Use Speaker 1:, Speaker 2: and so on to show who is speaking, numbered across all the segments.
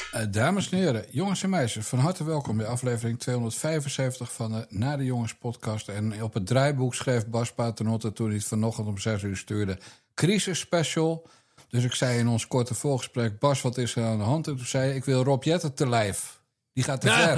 Speaker 1: Dames en heren, jongens en meisjes, van harte welkom bij aflevering 275 van de Na de Jongens podcast. En op het draaiboek schreef Bas Paternotte toen hij het vanochtend om 6 uur stuurde: crisis special. Dus ik zei in ons korte voorgesprek: Bas, wat is er aan de hand? En toen zei hij: ik wil Rob Jetten te lijf. Die gaat te ver.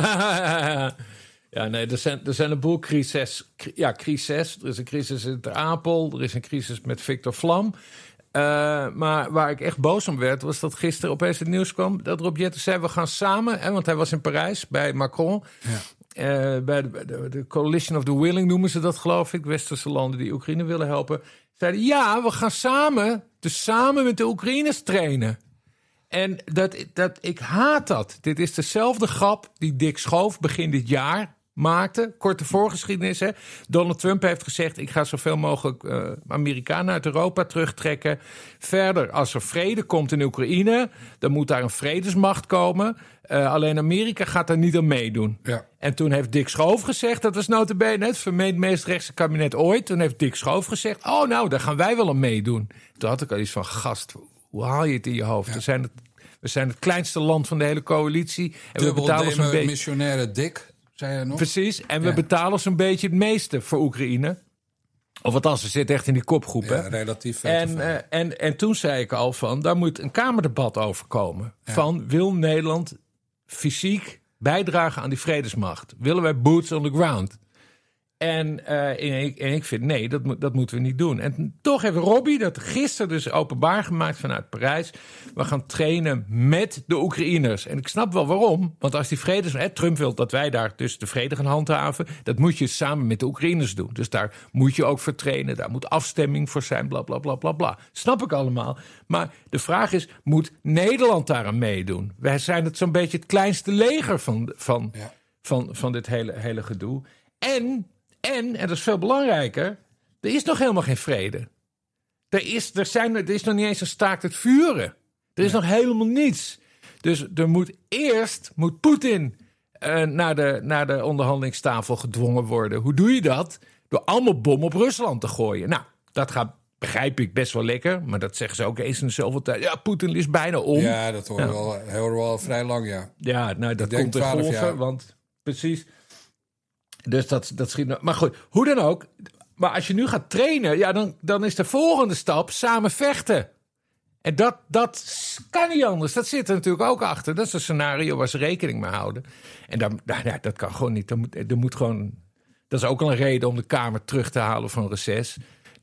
Speaker 2: Ja, nee, er zijn een boel crises. Ja, crisis. Er is een crisis in Ter Apel. Er is een crisis met Victor Vlam. Maar waar ik echt boos om werd, was dat gisteren opeens het nieuws kwam dat Rob Jetten zei: we gaan samen, want hij was in Parijs bij Macron. Ja. Bij de Coalition of the Willing noemen ze dat, geloof ik. Westerse landen die Oekraïne willen helpen. Zeiden: ja, we gaan samen met de Oekraïners trainen. En ik haat dat. Dit is dezelfde grap die Dick Schoof begin dit jaar maakte. Korte voorgeschiedenis, hè. Donald Trump heeft gezegd: ik ga zoveel mogelijk Amerikanen uit Europa terugtrekken. Verder, als er vrede komt in Oekraïne, dan moet daar een vredesmacht komen. Alleen Amerika gaat daar niet aan meedoen. Ja. En toen heeft Dick Schoof gezegd, dat was nota bene het vermeend meest rechtse kabinet ooit. Toen heeft Dick Schoof gezegd: oh, nou, daar gaan wij wel aan meedoen. Toen had ik al iets van: gast, hoe haal je het in je hoofd? Ja. We zijn het kleinste land van de hele coalitie. En we betalen zo'n beetje
Speaker 1: missionaire Dick. Zei hij nog?
Speaker 2: Precies, en we betalen zo'n beetje het meeste voor Oekraïne. Of althans, we zitten echt in die kopgroep.
Speaker 1: Ja,
Speaker 2: hè?
Speaker 1: relatief.
Speaker 2: En toen zei ik al van, daar moet een kamerdebat over komen. Ja. Van, wil Nederland fysiek bijdragen aan die vredesmacht? Willen wij boots on the ground? En ik vind, nee, dat moeten we niet doen. En toch heeft Robbie dat gisteren dus openbaar gemaakt vanuit Parijs. We gaan trainen met de Oekraïners. En ik snap wel waarom. Want als die Trump wil dat wij daar dus de vrede gaan handhaven. Dat moet je samen met de Oekraïners doen. Dus daar moet je ook voor trainen. Daar moet afstemming voor zijn, bla, bla, bla, bla, bla. Snap ik allemaal. Maar de vraag is, moet Nederland daaraan meedoen? Wij zijn het zo'n beetje het kleinste leger van dit hele gedoe. En dat is veel belangrijker, er is nog helemaal geen vrede. Er is nog niet eens een staakt het vuren. Er is nog helemaal niets. Dus er moet Poetin naar de onderhandelingstafel gedwongen worden. Hoe doe je dat? Door allemaal bom op Rusland te gooien. Nou, dat gaat, begrijp ik, best wel lekker. Maar dat zeggen ze ook eens in zoveel tijd. Ja, Poetin is bijna om.
Speaker 1: Ja, dat horen we al vrij lang, ja.
Speaker 2: Ja, nou, dat komt in golven, want precies. Dus dat schiet. Maar goed, hoe dan ook. Maar als je nu gaat trainen, ja, dan is de volgende stap samen vechten. En dat kan niet anders. Dat zit er natuurlijk ook achter. Dat is een scenario waar ze rekening mee houden. En dat kan gewoon niet. Er moet gewoon. Dat is ook al een reden om de Kamer terug te halen van reces.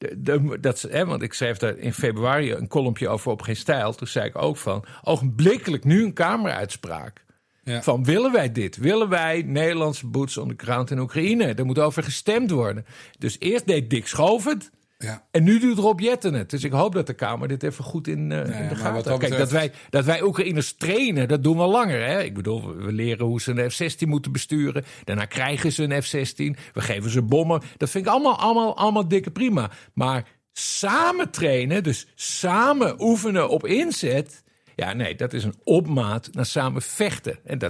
Speaker 2: Want ik schreef daar in februari een kolompje over op Geen Stijl. Toen zei ik ook van, ogenblikkelijk nu een Kameruitspraak. Ja. Van, willen wij dit? Willen wij Nederlandse boots on the ground in Oekraïne? Daar moet over gestemd worden. Dus eerst deed Dick Schoof het. Ja. En nu doet Rob Jetten het. Dus ik hoop dat de Kamer dit even goed in de gaten houdt. Kijk, dat wij Oekraïners trainen, dat doen we langer. Hè? Ik bedoel, we leren hoe ze een F-16 moeten besturen. Daarna krijgen ze een F-16. We geven ze bommen. Dat vind ik allemaal dikke prima. Maar samen trainen, dus samen oefenen op inzet. Ja, nee, dat is een opmaat naar samen vechten. En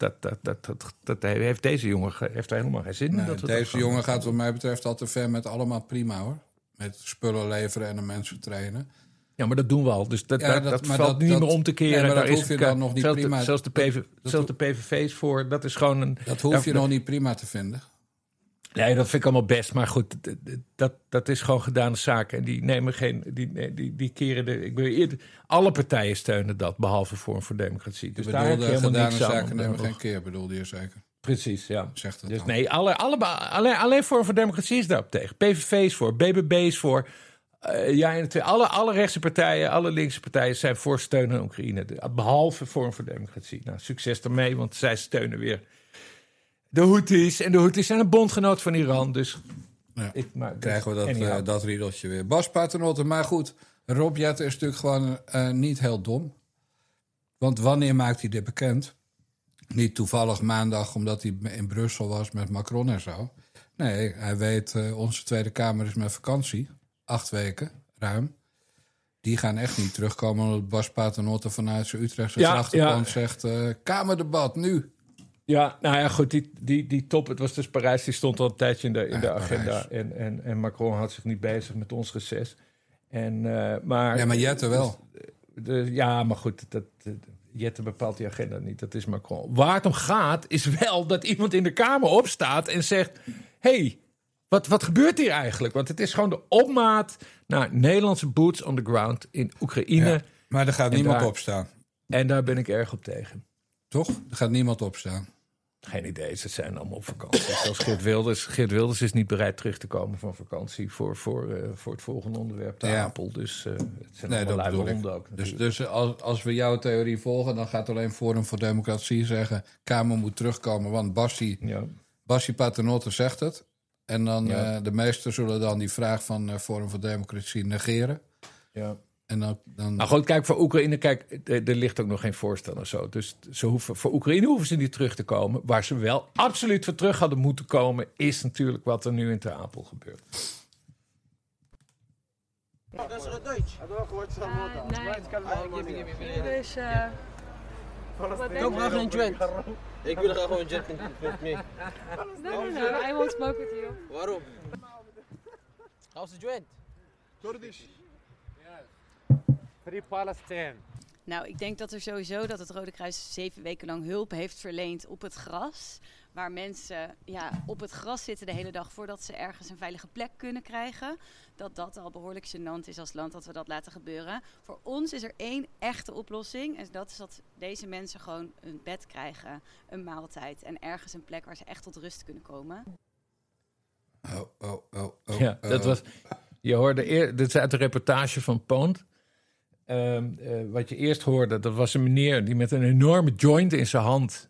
Speaker 2: dat heeft deze jongen heeft er helemaal geen zin in.
Speaker 1: Nee, deze jongen gaat wat mij betreft al te ver met allemaal prima, hoor. Met spullen leveren en de mensen trainen.
Speaker 2: Ja, maar dat doen we al. Dus dat valt niet meer om te keren.
Speaker 1: Nee, maar dat hoef je dan nog niet prima.
Speaker 2: Zelfs de PVV's voor, dat is gewoon een.
Speaker 1: Dat hoef je nog niet prima te vinden.
Speaker 2: Nee, dat vind ik allemaal best. Maar goed, dat is gewoon gedane zaak. En die nemen geen. Die keren alle partijen steunen dat, behalve Forum voor Democratie. Dus daar heb je helemaal niks aan.
Speaker 1: Zaken nemen geen keer, bedoelde je zeker?
Speaker 2: Precies, ja.
Speaker 1: Zegt dat
Speaker 2: dus
Speaker 1: dan.
Speaker 2: nee, alleen Forum voor Democratie is daarop tegen. PVV is voor, BBB is voor. Alle rechtse partijen, alle linkse partijen zijn voor steun aan Oekraïne. Behalve Forum voor Democratie. Nou, succes daarmee, want zij steunen weer de Houthis. En de Houthis zijn een bondgenoot van Iran. Dus
Speaker 1: ja, krijgen we dat riedeltje weer. Bas Paternotte, maar goed. Rob Jetten is natuurlijk gewoon niet heel dom. Want wanneer maakt hij dit bekend? Niet toevallig maandag, omdat hij in Brussel was met Macron en zo. Nee, hij weet, onze Tweede Kamer is met vakantie. 8 weken, ruim. Die gaan echt niet terugkomen omdat Bas Paternotte vanuit zijn Utrechtse achtergrond zegt, Kamerdebat, nu.
Speaker 2: Ja, nou ja, goed, die top, het was dus Parijs, die stond al een tijdje in de agenda. En Macron had zich niet bezig met ons reces. Maar
Speaker 1: Jetten wel.
Speaker 2: Ja, maar goed, Jette bepaalt die agenda niet, dat is Macron. Waar het om gaat, is wel dat iemand in de Kamer opstaat en zegt... hey, wat gebeurt hier eigenlijk? Want het is gewoon de opmaat naar Nederlandse boots on the ground in Oekraïne. Ja,
Speaker 1: maar er gaat niemand opstaan.
Speaker 2: En daar ben ik erg op tegen.
Speaker 1: Toch? Er gaat niemand opstaan.
Speaker 2: Geen idee, ze zijn allemaal op vakantie. Zelfs Geert Wilders is niet bereid terug te komen van vakantie... voor het volgende onderwerp, de Apel. Dus het zijn allemaal luie honden ook.
Speaker 1: Dus als we jouw theorie volgen... dan gaat alleen Forum voor Democratie zeggen... Kamer moet terugkomen, want Bassi Paternotte zegt het. En dan de meesten zullen dan die vraag van Forum voor Democratie negeren.
Speaker 2: Ja.
Speaker 1: En dan...
Speaker 2: Nou goed, kijk, voor Oekraïne, er ligt ook nog geen voorstel of zo. Dus voor Oekraïne hoeven ze niet terug te komen. Waar ze wel absoluut voor terug hadden moeten komen... is natuurlijk wat er nu in Ter Apel gebeurt.
Speaker 3: Dat is het Duits.
Speaker 4: Nee.
Speaker 3: Koop graag een joint. Ik wil graag een joint met me.
Speaker 4: No, I won't smoke with you.
Speaker 3: Waarom? How's the joint?
Speaker 5: Free Palestine.
Speaker 4: Nou, ik denk dat er sowieso dat het Rode Kruis 7 weken lang hulp heeft verleend op het gras. Waar mensen op het gras zitten de hele dag voordat ze ergens een veilige plek kunnen krijgen. Dat al behoorlijk gênant is als land dat we dat laten gebeuren. Voor ons is er 1 echte oplossing. En dat is dat deze mensen gewoon een bed krijgen, een maaltijd. En ergens een plek waar ze echt tot rust kunnen komen.
Speaker 2: Ja, dat was... Je hoorde dit is uit de reportage van Poont. Wat je eerst hoorde, dat was een meneer die met een enorme joint in zijn hand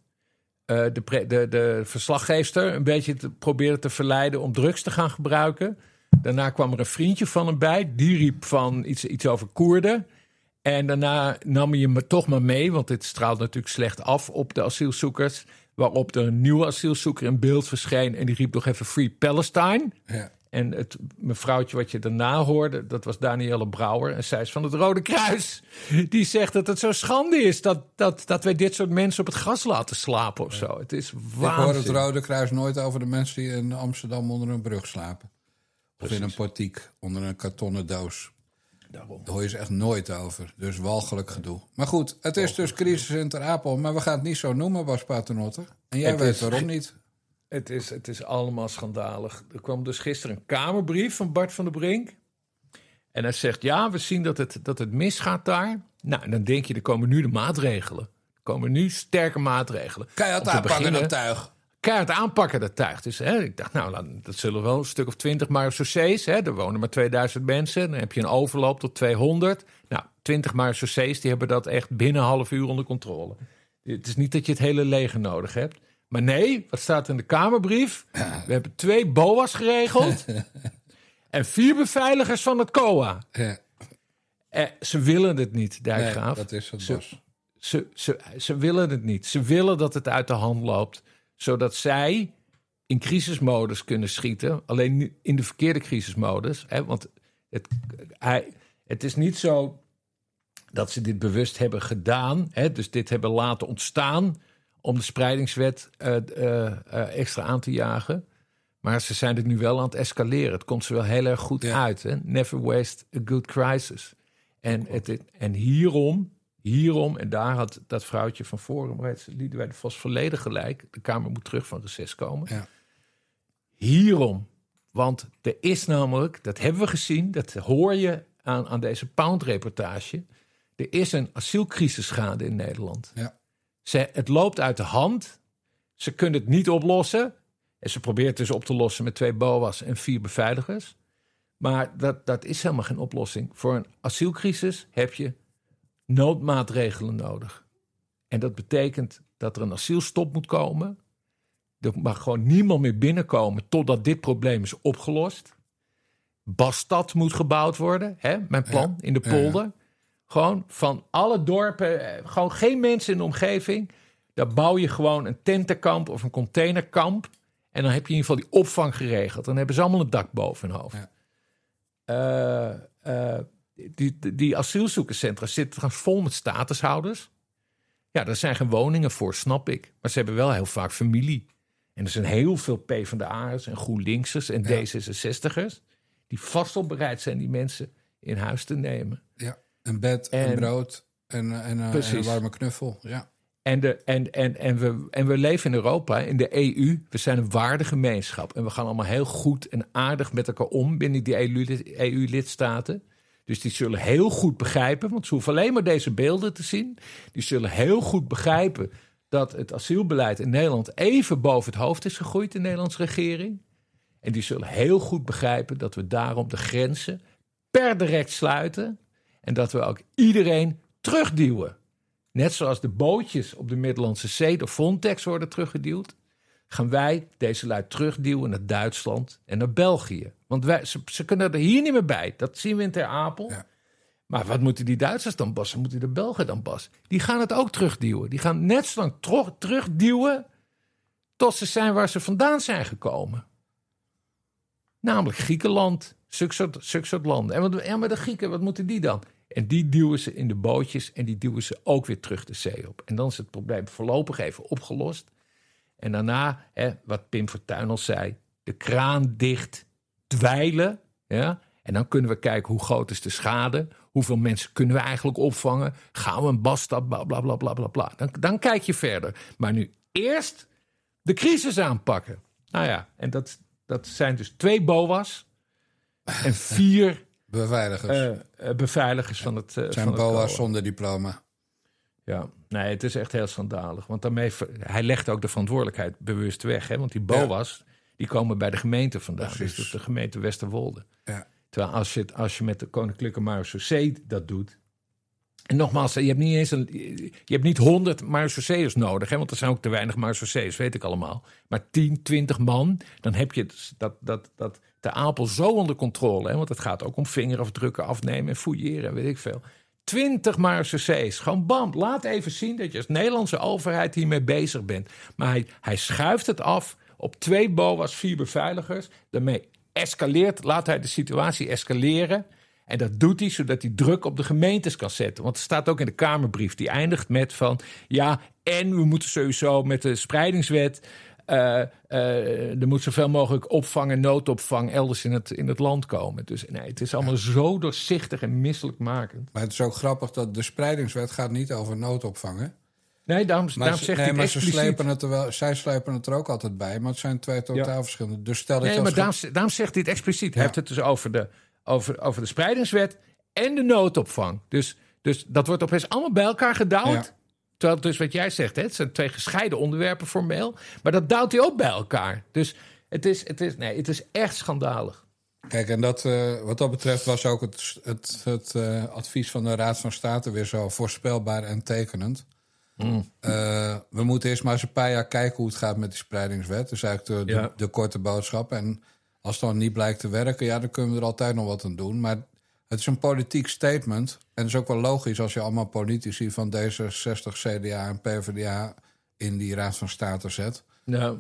Speaker 2: de verslaggeefster een beetje probeerde te verleiden om drugs te gaan gebruiken. Daarna kwam er een vriendje van hem bij, die riep van iets over Koerden. En daarna nam hij hem toch maar mee, want dit straalt natuurlijk slecht af op de asielzoekers. Waarop er een nieuwe asielzoeker in beeld verscheen en die riep nog even Free Palestine. Ja. En het mevrouwtje wat je daarna hoorde, dat was Danielle Brouwer. En zij is van het Rode Kruis. Die zegt dat het zo schande is dat wij dit soort mensen op het gras laten slapen of zo. Het is waanzin.
Speaker 1: Ik hoor het Rode Kruis nooit over de mensen die in Amsterdam onder een brug slapen. Precies. Of in een portiek, onder een kartonnen doos. Daarom. Daar hoor je ze echt nooit over. Dus walgelijk gedoe. Maar goed, het is dus crisis in Ter Apel. Maar we gaan het niet zo noemen, Bas Paternotte. En jij weet waarom niet.
Speaker 2: Het is allemaal schandalig. Er kwam dus gisteren een Kamerbrief van Bart van der Brink. En hij zegt, we zien dat het misgaat daar. Nou, en dan denk je, er komen nu de maatregelen. Er komen nu sterke maatregelen.
Speaker 1: Keihard aanpakken dat tuig.
Speaker 2: Keihard aanpakken dat tuig. Dus ik dacht, dat zullen wel een stuk of 20 marechaussees. Er wonen maar 2000 mensen. Dan heb je een overloop tot 200. Nou, 20 marechaussees, die hebben dat echt binnen een half uur onder controle. Het is niet dat je het hele leger nodig hebt. Maar nee, wat staat in de Kamerbrief? We hebben 2 BOA's geregeld. En 4 beveiligers van het COA. Ja. Ze willen het niet, Dijkgraaf.
Speaker 1: Nee, dat is het, Bas.
Speaker 2: Ze willen het niet. Ze willen dat het uit de hand loopt. Zodat zij in crisismodus kunnen schieten. Alleen in de verkeerde crisismodus. Want het is niet zo dat ze dit bewust hebben gedaan. Dus dit hebben laten ontstaan om de spreidingswet extra aan te jagen. Maar ze zijn het nu wel aan het escaleren. Het komt ze wel heel erg goed uit. Hè? Never waste a good crisis. En hierom, en daar had dat vrouwtje van Forum, Liedewij de Vos, volledig gelijk. De Kamer moet terug van reces komen. Ja. Hierom. Want er is namelijk, dat hebben we gezien, dat hoor je aan deze Pound-reportage. Er is een asielcrisis gaande in Nederland. Ja. Het loopt uit de hand. Ze kunnen het niet oplossen. En ze probeert het dus op te lossen met 2 BOA's en 4 beveiligers. Maar dat is helemaal geen oplossing. Voor een asielcrisis heb je noodmaatregelen nodig. En dat betekent dat er een asielstop moet komen. Er mag gewoon niemand meer binnenkomen totdat dit probleem is opgelost. Bastad moet gebouwd worden, mijn plan, in de polder. Ja. Gewoon van alle dorpen, gewoon geen mensen in de omgeving. Daar bouw je gewoon een tentenkamp of een containerkamp. En dan heb je in ieder geval die opvang geregeld. Dan hebben ze allemaal een dak boven hun hoofd. Ja. Die asielzoekerscentra zitten vol met statushouders. Ja, daar zijn geen woningen voor, snap ik. Maar ze hebben wel heel vaak familie. En er zijn heel veel PvdA'ers en GroenLinksers en D66'ers... die vast op bereid zijn die mensen in huis te nemen.
Speaker 1: Ja, een bed, een brood En een warme knuffel, ja.
Speaker 2: En we leven in Europa, in de EU. We zijn een waardegemeenschap. En we gaan allemaal heel goed en aardig met elkaar om binnen die EU-lidstaten. Dus die zullen heel goed begrijpen, want ze hoeven alleen maar deze beelden te zien. Die zullen heel goed begrijpen dat het asielbeleid in Nederland even boven het hoofd is gegroeid, de Nederlandse regering. En die zullen heel goed begrijpen dat we daarom de grenzen per direct sluiten. En dat we ook iedereen terugduwen. Net zoals de bootjes op de Middellandse Zee door Frontex worden teruggeduwd, gaan wij deze lui terugduwen naar Duitsland en naar België. Want ze kunnen er hier niet meer bij. Dat zien we in Ter Apel. Ja. Maar wat moeten die Duitsers dan pas? Moeten de Belgen dan pas? Die gaan het ook terugduwen. Die gaan net zo lang terugduwen tot ze zijn waar ze vandaan zijn gekomen. Namelijk Griekenland, zulke soort landen. En maar de Grieken, wat moeten die dan? En die duwen ze in de bootjes en die duwen ze ook weer terug de zee op. En dan is het probleem voorlopig even opgelost. En daarna, wat Pim Fortuyn al zei, de kraan dicht, dweilen. Ja? En dan kunnen we kijken hoe groot is de schade. Hoeveel mensen kunnen we eigenlijk opvangen? Gaan we een basstap, bla bla bla bla bla bla. Dan kijk je verder. Maar nu eerst de crisis aanpakken. Nou ja, en dat zijn dus 2 BOA's en 4... beveiligers van het
Speaker 1: zijn van BOA's zonder diploma.
Speaker 2: Ja, nee, het is echt heel schandalig. Want daarmee, hij legt ook de verantwoordelijkheid bewust weg. Hè? Want die BOA's, die komen bij de gemeente vandaan. Precies. Dus de gemeente Westerwolde. Ja. Terwijl als je met de Koninklijke Marechaussee dat doet... En nogmaals, je hebt niet 100 marechaussees nodig. Hè? Want er zijn ook te weinig marechaussees, weet ik allemaal. Maar 10, 20 man, dan heb je dat Ter Apel zo onder controle. Hè? Want het gaat ook om vingerafdrukken afnemen en fouilleren, weet ik veel. 20 marechaussees, gewoon bam. Laat even zien dat je als Nederlandse overheid hiermee bezig bent. Maar hij schuift het af op 2 BOA's, 4 beveiligers. Daarmee laat hij de situatie escaleren. En dat doet hij zodat hij druk op de gemeentes kan zetten. Want er staat ook in de Kamerbrief, die eindigt met van... ja, en we moeten sowieso met de spreidingswet... er moet zoveel mogelijk opvang en noodopvang elders in het land komen. Dus nee, het is allemaal zo doorzichtig en misselijkmakend.
Speaker 1: Maar het is ook grappig dat de spreidingswet gaat niet over noodopvang, hè?
Speaker 2: Nee, daarom zegt hij het expliciet.
Speaker 1: Zij slepen het er ook altijd bij, maar het zijn 2 totaal verschillende. Dus stel dat
Speaker 2: daarom zegt hij het expliciet. Hij heeft het dus over de spreidingswet en de noodopvang. Dus dat wordt opeens allemaal bij elkaar gedouwd. Ja. Terwijl dus wat jij zegt, het zijn 2 gescheiden onderwerpen formeel. Maar dat duwt hij ook bij elkaar. Dus het is echt schandalig.
Speaker 1: Kijk, en wat dat betreft was ook het advies van de Raad van State weer zo voorspelbaar en tekenend. We moeten eerst maar eens een paar jaar kijken hoe het gaat met die spreidingswet. Dus eigenlijk de korte boodschap. En als het dan niet blijkt te werken, ja, dan kunnen we er altijd nog wat aan doen. Maar het is een politiek statement. En het is ook wel logisch als je allemaal politici van D66, CDA en PvdA in die Raad van State zet.
Speaker 2: Nou.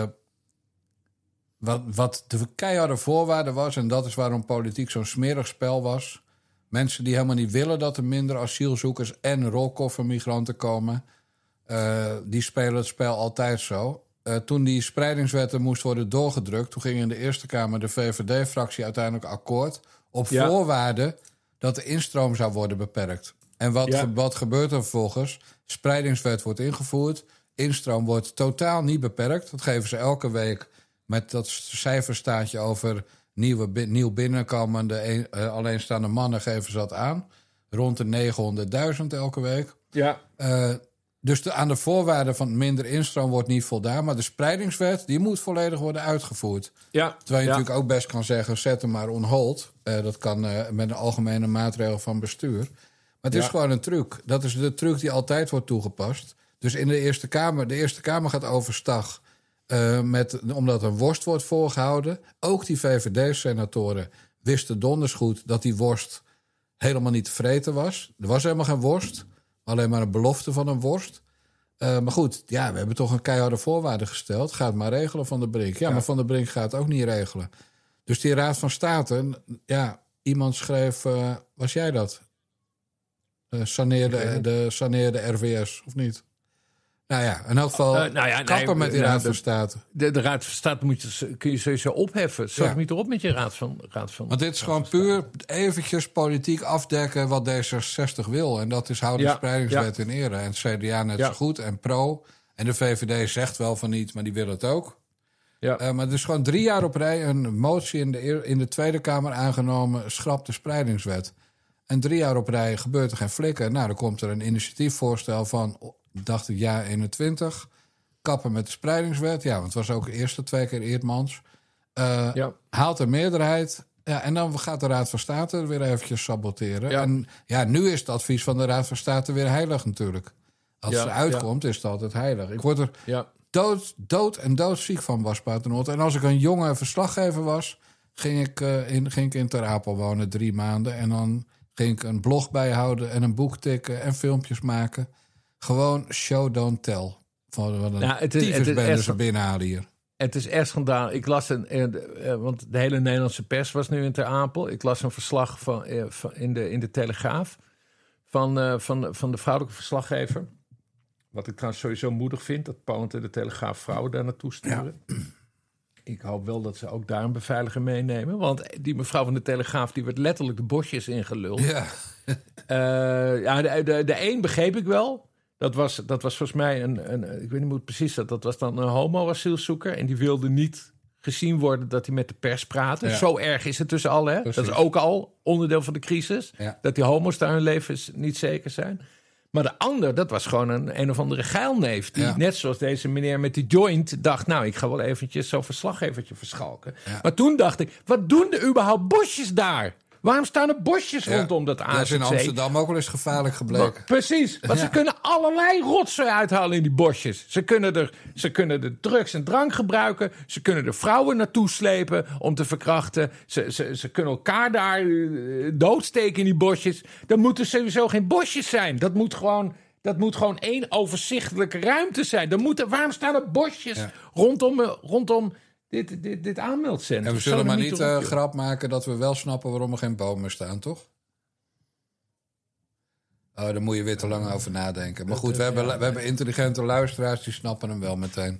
Speaker 1: Wat de keiharde voorwaarde was, en dat is waarom politiek zo'n smerig spel was. Mensen die helemaal niet willen dat er minder asielzoekers en rolkoffermigranten komen, die spelen het spel altijd zo. Toen die spreidingswetten moest worden doorgedrukt, toen ging in de Eerste Kamer de VVD-fractie uiteindelijk akkoord op voorwaarde dat de instroom zou worden beperkt. En wat gebeurt er vervolgens? Spreidingswet wordt ingevoerd, instroom wordt totaal niet beperkt. Dat geven ze elke week met dat cijferstaatje over nieuw binnenkomende alleenstaande mannen geven ze dat aan. Rond de 900.000 elke week.
Speaker 2: Ja.
Speaker 1: Dus aan de voorwaarden van minder instroom wordt niet voldaan. Maar de spreidingswet, die moet volledig worden uitgevoerd.
Speaker 2: Ja.
Speaker 1: Terwijl je natuurlijk ook best kan zeggen, zet hem maar on hold. Dat kan met een algemene maatregel van bestuur. Maar het is gewoon een truc. Dat is de truc die altijd wordt toegepast. Dus in de Eerste Kamer gaat overstag. Omdat een worst wordt voorgehouden. Ook die VVD-senatoren wisten donders goed dat die worst helemaal niet te vreten was. Er was helemaal geen worst. Alleen maar een belofte van een worst. Maar goed, ja, we hebben toch een keiharde voorwaarde gesteld. Ga het maar regelen, Van der Brink. Ja, maar Van der Brink gaat het ook niet regelen. Dus die Raad van State, ja, iemand schreef, was jij dat? Saneerde RVS, of niet? Nou ja, in elk geval kappen met die Raad van State.
Speaker 2: De Raad van State kun je sowieso opheffen. Zorg niet erop met je Raad van.
Speaker 1: Want dit is gewoon puur eventjes politiek afdekken wat D66 wil. En dat is houden de spreidingswet in ere. En het CDA net zo goed en pro. En de VVD zegt wel van niet, maar die wil het ook. Ja. Maar er is gewoon 3 jaar op rij een motie in de Tweede Kamer aangenomen, schrap de spreidingswet. En 3 jaar op rij gebeurt er geen flikker. Nou, dan komt er een initiatiefvoorstel van, dacht ik, jaar 21. Kappen met de spreidingswet. Ja, want het was ook de eerste 2 keer Eertmans. Haalt een meerderheid. Ja, en dan gaat de Raad van State weer eventjes saboteren. Ja. En ja, nu is het advies van de Raad van State weer heilig natuurlijk. Als het eruit komt, is het altijd heilig. Ik word er doodziek van, Bas Paternotte. En als ik een jonge verslaggever was, ging ik in Ter Apel wonen 3 maanden. En dan ging ik een blog bijhouden en een boek tikken en filmpjes maken. Gewoon show, don't tell. Van een tyfusbende ze binnenhalen hier.
Speaker 2: Het is echt schandalig. Ik las want de hele Nederlandse pers was nu in Ter Apel. Ik las een verslag in de Telegraaf van de vrouwelijke verslaggever. Wat ik trouwens sowieso moedig vind, dat Poont en de Telegraaf vrouwen daar naartoe sturen. Ja. Ik hoop wel dat ze ook daar een beveiliger meenemen. Want die mevrouw van de Telegraaf, die werd letterlijk de bosjes ingeluld. Ja. De een begreep ik wel. Dat was volgens mij ik weet niet hoe het precies zat. Dat was dan een homo-asielzoeker. En die wilde niet gezien worden dat hij met de pers praatte. Ja. Zo erg is het tussen allen. Dat is ook al onderdeel van de crisis. Ja. Dat die homo's daar hun levens niet zeker zijn. Maar de ander, dat was gewoon een of andere geilneef. Die net zoals deze meneer met die joint dacht, nou, ik ga wel eventjes zo'n verslaggevertje verschalken. Ja. Maar toen dacht ik, wat doen er überhaupt bosjes daar? Waarom staan er bosjes rondom dat AZC?
Speaker 1: Dat is in Amsterdam ook wel eens gevaarlijk gebleken.
Speaker 2: Precies, want ze kunnen allerlei rotzooi uithalen in die bosjes. Ze kunnen er drugs en drank gebruiken. Ze kunnen er vrouwen naartoe slepen om te verkrachten. Ze kunnen elkaar daar doodsteken in die bosjes. Dat moeten sowieso geen bosjes zijn. Dat moet gewoon één overzichtelijke ruimte zijn. Waarom staan er bosjes rondom dit aanmeldcentrum?
Speaker 1: En we zullen maar niet grap maken dat we wel snappen waarom er geen bomen staan, toch? Oh, daar moet je weer te lang over nadenken. Maar goed, we hebben intelligente luisteraars, die snappen hem wel meteen.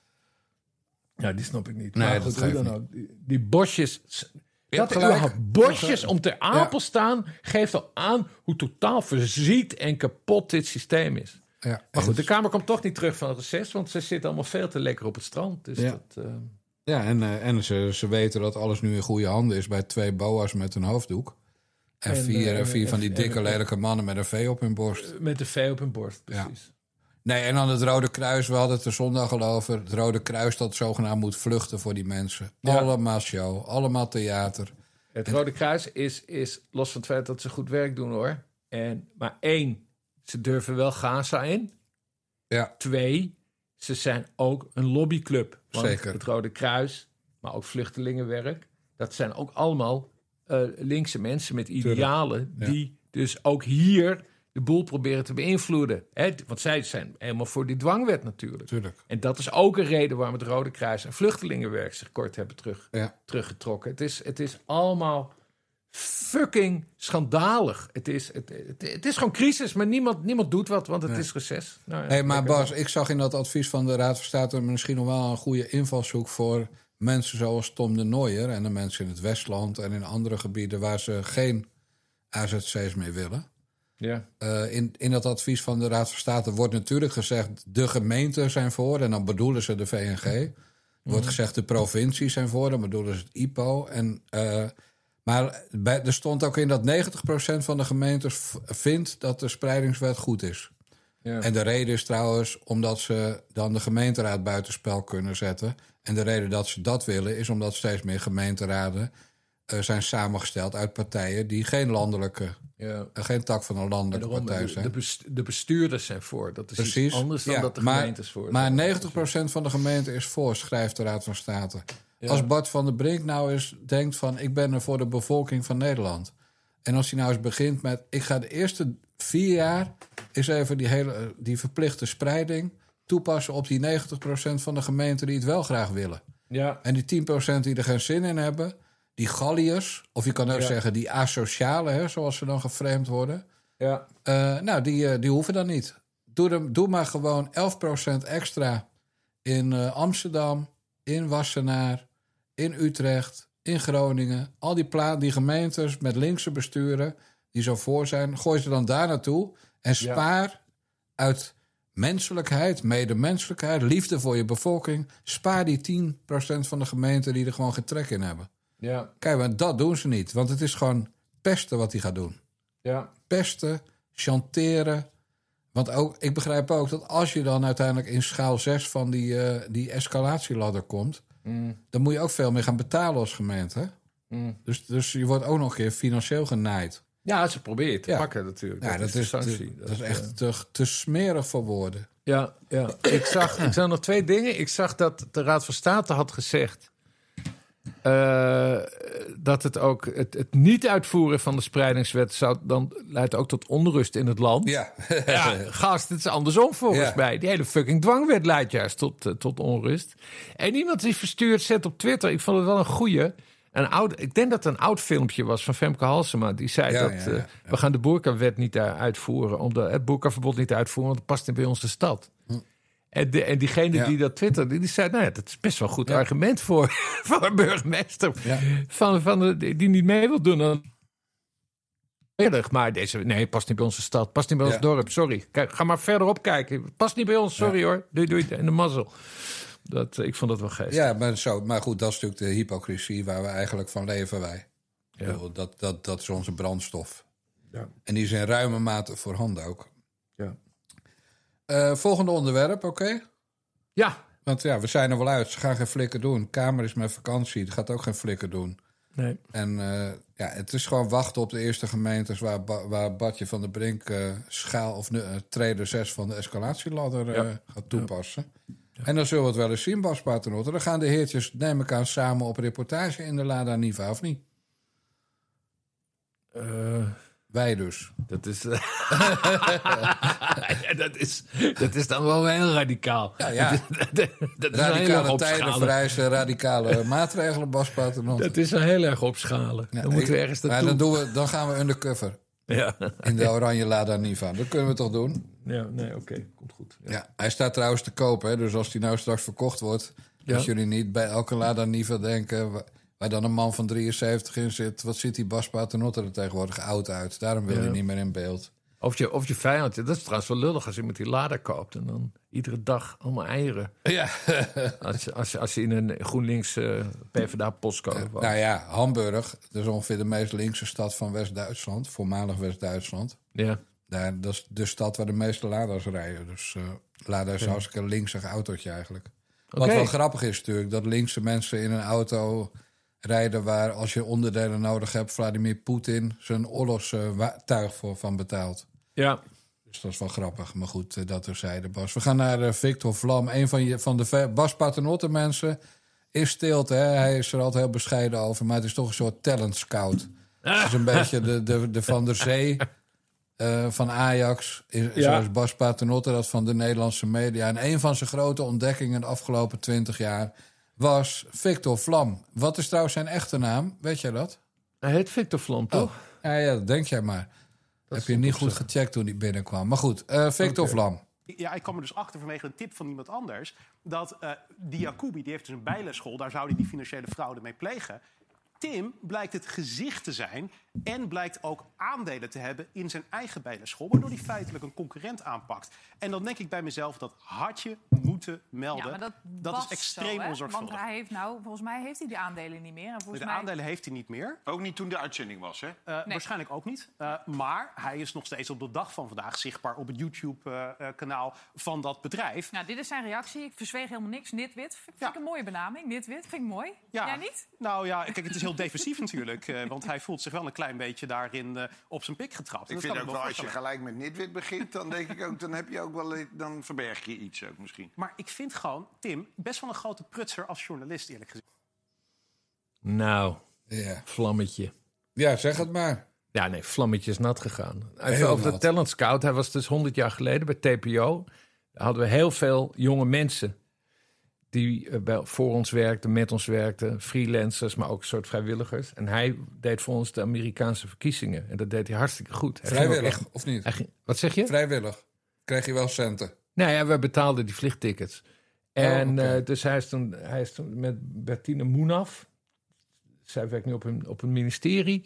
Speaker 2: Ja, die snap ik niet.
Speaker 1: Nee,
Speaker 2: maar
Speaker 1: dat geeft niet.
Speaker 2: Die bosjes. Dat er bosjes om Ter Apel staan, geeft al aan hoe totaal verziekt en kapot dit systeem is. Ja, maar goed, de Kamer komt toch niet terug van het reces, want ze zitten allemaal veel te lekker op het strand. Dus
Speaker 1: ja, en ze weten dat alles nu in goede handen is bij 2 boa's met een hoofddoek. En 4 van die dikke, lelijke mannen met een V op hun borst.
Speaker 2: Met een V op hun borst, precies. Ja.
Speaker 1: Nee, en dan het Rode Kruis, we hadden het er zondag al over. Het Rode Kruis dat zogenaamd moet vluchten voor die mensen. Ja. Allemaal show, allemaal theater.
Speaker 2: Het Rode Kruis is los van het feit dat ze goed werk doen, hoor. Maar 1, ze durven wel Gaza in. Ja. 2, ze zijn ook een lobbyclub. Want zeker. Het Rode Kruis, maar ook vluchtelingenwerk, dat zijn ook allemaal linkse mensen met idealen die dus ook hier de boel proberen te beïnvloeden. Want zij zijn helemaal voor die dwangwet natuurlijk. Tuurlijk. En dat is ook een reden waarom het Rode Kruis en vluchtelingenwerk zich kort hebben teruggetrokken. Het is allemaal fucking schandalig. Het is gewoon crisis, maar niemand doet wat, want het is reces. Nou ja,
Speaker 1: maar Bas, ik zag in dat advies van de Raad van State misschien nog wel een goede invalshoek voor mensen zoals Tom de Nooijer en de mensen in het Westland en in andere gebieden waar ze geen AZC's meer willen. Ja. In dat advies van de Raad van State wordt natuurlijk gezegd de gemeenten zijn voor en dan bedoelen ze de VNG. Er wordt gezegd de provincies zijn voor, dan bedoelen ze het IPO. Maar er stond ook in dat 90% van de gemeentes vindt dat de spreidingswet goed is. Ja. En de reden is trouwens omdat ze dan de gemeenteraad buitenspel kunnen zetten. En de reden dat ze dat willen is omdat steeds meer gemeenteraden zijn samengesteld uit partijen die geen landelijke, geen tak van een landelijke partij zijn.
Speaker 2: De bestuurders zijn voor. Dat is precies iets anders dan dat de gemeentes voor zijn.
Speaker 1: Maar 90% van de gemeente is voor, schrijft de Raad van State. Ja. Als Bart van der Brink nou eens denkt van ik ben er voor de bevolking van Nederland. En als hij nou eens begint met ik ga de eerste 4 jaar eens even die verplichte spreiding toepassen op die 90% van de gemeenten die het wel graag willen. Ja. En die 10% die er geen zin in hebben, die Galliërs, of je kan ook zeggen die asocialen, zoals ze dan geframed worden. Ja. Die hoeven dan niet. Doe maar gewoon 11% extra in Amsterdam, in Wassenaar, in Utrecht, in Groningen. Al die gemeentes met linkse besturen die zo voor zijn, gooi ze dan daar naartoe en spaar uit menselijkheid, medemenselijkheid, liefde voor je bevolking. Spaar die 10% van de gemeenten die er gewoon geen trek in hebben.
Speaker 2: Ja.
Speaker 1: Kijk, maar dat doen ze niet, want het is gewoon pesten wat hij gaat doen.
Speaker 2: Ja.
Speaker 1: Pesten, chanteren. Want ik begrijp ook dat als je dan uiteindelijk in schaal 6 van die escalatieladder komt, dan moet je ook veel meer gaan betalen als gemeente. Dus je wordt ook nog een keer financieel genaaid.
Speaker 2: Ja, ze probeert te pakken natuurlijk.
Speaker 1: Ja, dat is echt te smerig voor woorden.
Speaker 2: Ja. Ik zag nog 2 dingen. Ik zag dat de Raad van State had gezegd dat het niet uitvoeren van de spreidingswet dan leidt ook tot onrust in het land.
Speaker 1: Ja,
Speaker 2: gast, het is andersom volgens mij. Die hele fucking dwangwet leidt juist tot onrust. En iemand die verstuurd zet op Twitter, ik vond het wel een goeie. Ik denk dat het een oud filmpje was van Femke Halsema. Die zei we gaan de boerkawet niet uitvoeren. Het boerkaverbod niet uitvoeren, want het past niet bij ons de stad. En diegene die dat twitterde, die zei, nou ja, dat is best wel een goed argument voor een burgemeester. Ja. Die niet mee wil doen. Dan... Maar nee, past niet bij onze stad. Past niet bij ons dorp, sorry. Kijk, ga maar verderop kijken. Past niet bij ons, sorry hoor. Doei, en de mazzel. Ik vond dat wel geestig.
Speaker 1: Ja, maar goed, dat is natuurlijk de hypocrisie waar we eigenlijk van leven, wij. Ja. Dat is onze brandstof. Ja. En die is in ruime mate voorhanden ook.
Speaker 2: Ja.
Speaker 1: Volgende onderwerp, oké?
Speaker 2: Ja.
Speaker 1: Want we zijn er wel uit. Ze gaan geen flikker doen. Kamer is met vakantie. Het gaat ook geen flikker doen.
Speaker 2: Nee.
Speaker 1: En het is gewoon wachten op de eerste gemeentes waar Bartje van der Brink trede 6 van de escalatieladder gaat toepassen. Ja. En dan zullen we het wel eens zien, Bas Paternotte. Dan gaan de heertjes, neem ik aan, samen op reportage in de Lada Niva, of niet? Wij dus.
Speaker 2: Dat is... dat is dan wel heel radicaal.
Speaker 1: Ja. Dat is radicale tijden vereisen radicale maatregelen, Bas Paternotte.
Speaker 2: Dat is wel heel erg opschalen. Ja, dan moeten we ergens naartoe.
Speaker 1: Dan gaan we undercover. Ja. In de oranje Lada Niva. Dat kunnen we toch doen?
Speaker 2: Ja, nee, oké. Komt goed.
Speaker 1: Ja, hij staat trouwens te koop, hè? Dus als die nou straks verkocht wordt, dat jullie niet bij elke Lada Niva denken, waar dan een man van 73 in zit, wat ziet die Bas Paternotte er tegenwoordig oud uit? Daarom wil hij niet meer in beeld.
Speaker 2: Of je vijand, dat is trouwens wel lullig als je met die Lada koopt en dan iedere dag allemaal eieren. Ja. als je in een GroenLinks PvdA-postcode woont.
Speaker 1: Nou ja, Hamburg, dat is ongeveer de meest linkse stad van West-Duitsland, voormalig West-Duitsland.
Speaker 2: Ja.
Speaker 1: Dat is de stad waar de meeste Lada's rijden. Dus Lada is hartstikke een linksig autootje eigenlijk. Wat wel grappig is natuurlijk, dat linkse mensen in een auto rijden waar, als je onderdelen nodig hebt, Vladimir Poetin zijn oorlogstuig van betaalt.
Speaker 2: Ja.
Speaker 1: Dus dat is wel grappig. Maar goed, dat terzijde, Bas. We gaan naar Victor Vlam, een van de Bas Paternotte mensen. In stilte, hè? Hij is er altijd heel bescheiden over, maar het is toch een soort talent scout. Het is een beetje de Van der Zee van Ajax, zoals Bas Paternotte dat van de Nederlandse media. En een van zijn grote ontdekkingen de afgelopen 20 jaar was Victor Vlam. Wat is trouwens zijn echte naam? Weet jij dat?
Speaker 2: Hij heet Victor Vlam, toch?
Speaker 1: Ja, dat denk jij maar. Dat heb je niet goed gecheckt toen hij binnenkwam. Maar goed, Victor Vlam.
Speaker 6: Ja, ik kwam er dus achter vanwege een tip van iemand anders, dat die Jacoubi, die heeft dus een bijlesschool, daar zou hij die financiële fraude mee plegen. Tim blijkt het gezicht te zijn en blijkt ook aandelen te hebben in zijn eigen bijlesschool, waardoor hij feitelijk een concurrent aanpakt. En dan denk ik bij mezelf, dat had je moeten melden.
Speaker 7: Ja, maar
Speaker 6: dat is extreem onzorgvuldig.
Speaker 7: Want hij heeft volgens mij heeft hij die aandelen niet meer. En
Speaker 6: aandelen heeft hij niet meer.
Speaker 8: Ook niet toen de uitzending was, hè?
Speaker 6: Nee. Waarschijnlijk ook niet. Maar hij is nog steeds op de dag van vandaag zichtbaar op het YouTube-kanaal van dat bedrijf.
Speaker 7: Nou, dit is zijn reactie. Ik verzweeg helemaal niks. Nitwit. Vind ik een mooie benaming. Nitwit. Vind ik mooi. Ja. Jij niet?
Speaker 6: Nou ja, kijk, het is heel defensief natuurlijk. Want hij voelt zich wel een klein beetje daarin op zijn pik getrapt.
Speaker 8: Ik vind ook wel, als je gelijk met Nitwit begint, dan denk ik ook, dan heb je ook wel, dan verberg je iets ook misschien.
Speaker 6: Maar ik vind gewoon, Tim, best wel een grote prutser als journalist, eerlijk gezegd.
Speaker 2: Nou, Vlammetje.
Speaker 1: Ja, zeg het maar.
Speaker 2: Ja, nee, Vlammetje is nat gegaan. Even over de Talent Scout. Hij was dus 100 jaar geleden bij TPO. Daar hadden we heel veel jonge mensen die voor ons werkten, met ons werkten. Freelancers, maar ook een soort vrijwilligers. En hij deed voor ons de Amerikaanse verkiezingen. En dat deed hij hartstikke goed.
Speaker 1: Vrijwillig, of niet?
Speaker 2: Wat zeg je?
Speaker 1: Vrijwillig. Kreeg je wel centen?
Speaker 2: Nou ja, we betaalden die vliegtickets. En dus hij is toen met Bertine Moenaf... zij werkt nu op een ministerie...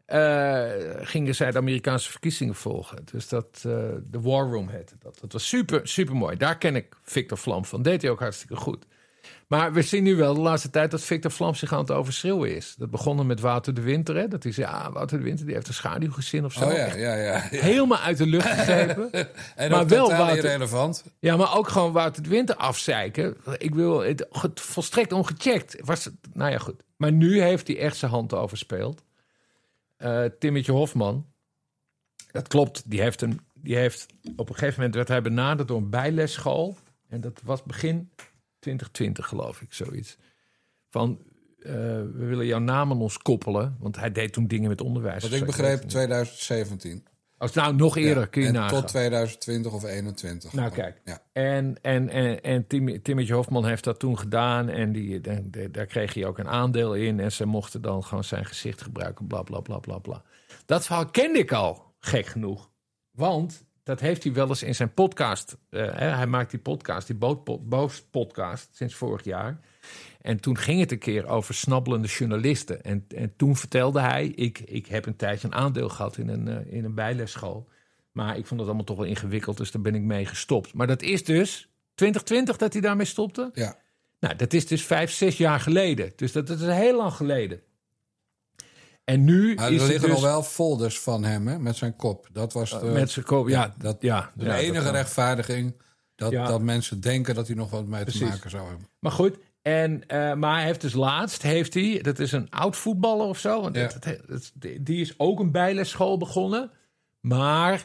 Speaker 2: gingen zij de Amerikaanse verkiezingen volgen. Dus dat de War Room heette dat. Dat was super, super mooi. Daar ken ik Victor Vlam van. Deed hij ook hartstikke goed. Maar we zien nu wel de laatste tijd dat Victor Vlam zich aan het overschreeuwen is. Dat begon met Wouter de Winter. Hè? Dat hij zei, Wouter de Winter die heeft een schaduwgezin of zo.
Speaker 1: Oh ja.
Speaker 2: Helemaal uit de lucht gegrepen.
Speaker 1: En
Speaker 2: maar
Speaker 1: ook
Speaker 2: wel
Speaker 1: totaal
Speaker 2: Wouter,
Speaker 1: irrelevant.
Speaker 2: Ja, maar ook gewoon Wouter de Winter afzeiken. Ik wil het volstrekt ongecheckt. Nou ja, goed. Maar nu heeft hij echt zijn hand overspeeld. Timmetje Hofman. Dat klopt. Die heeft op een gegeven moment werd hij benaderd door een bijlesschool. En dat was begin 2020, geloof ik, zoiets. Van, we willen jouw naam aan ons koppelen. Want hij deed toen dingen met onderwijs.
Speaker 1: Wat ik begreep, 2017.
Speaker 2: Als nou nog eerder kun je nagaan.
Speaker 1: Tot 2020 of 2021.
Speaker 2: Nou kijk. Ja. En Timmetje Hofman heeft dat toen gedaan. En daar kreeg hij ook een aandeel in. En ze mochten dan gewoon zijn gezicht gebruiken. Bla, bla, bla, bla, bla. Dat verhaal kende ik al, gek genoeg. Want dat heeft hij wel eens in zijn podcast. Hij maakt die podcast, die Boos-podcast, sinds vorig jaar. En toen ging het een keer over snabbelende journalisten. En toen vertelde hij, ik heb een tijdje een aandeel gehad in een bijlesschool. Maar ik vond het allemaal toch wel ingewikkeld, dus daar ben ik mee gestopt. Maar dat is dus 2020 dat hij daarmee stopte?
Speaker 1: Ja.
Speaker 2: Nou, dat is dus 5-6 jaar geleden. Dus dat is heel lang geleden. En nu
Speaker 1: maar
Speaker 2: is
Speaker 1: er liggen
Speaker 2: dus
Speaker 1: nog wel folders van hem, hè, met zijn kop. Dat was
Speaker 2: met zijn kop,
Speaker 1: de enige rechtvaardiging dat mensen denken dat hij nog wat mee te maken zou hebben.
Speaker 2: Maar goed, maar hij heeft dus laatst, dat is een oud voetballer of zo. Want die is ook een bijlesschool begonnen. Maar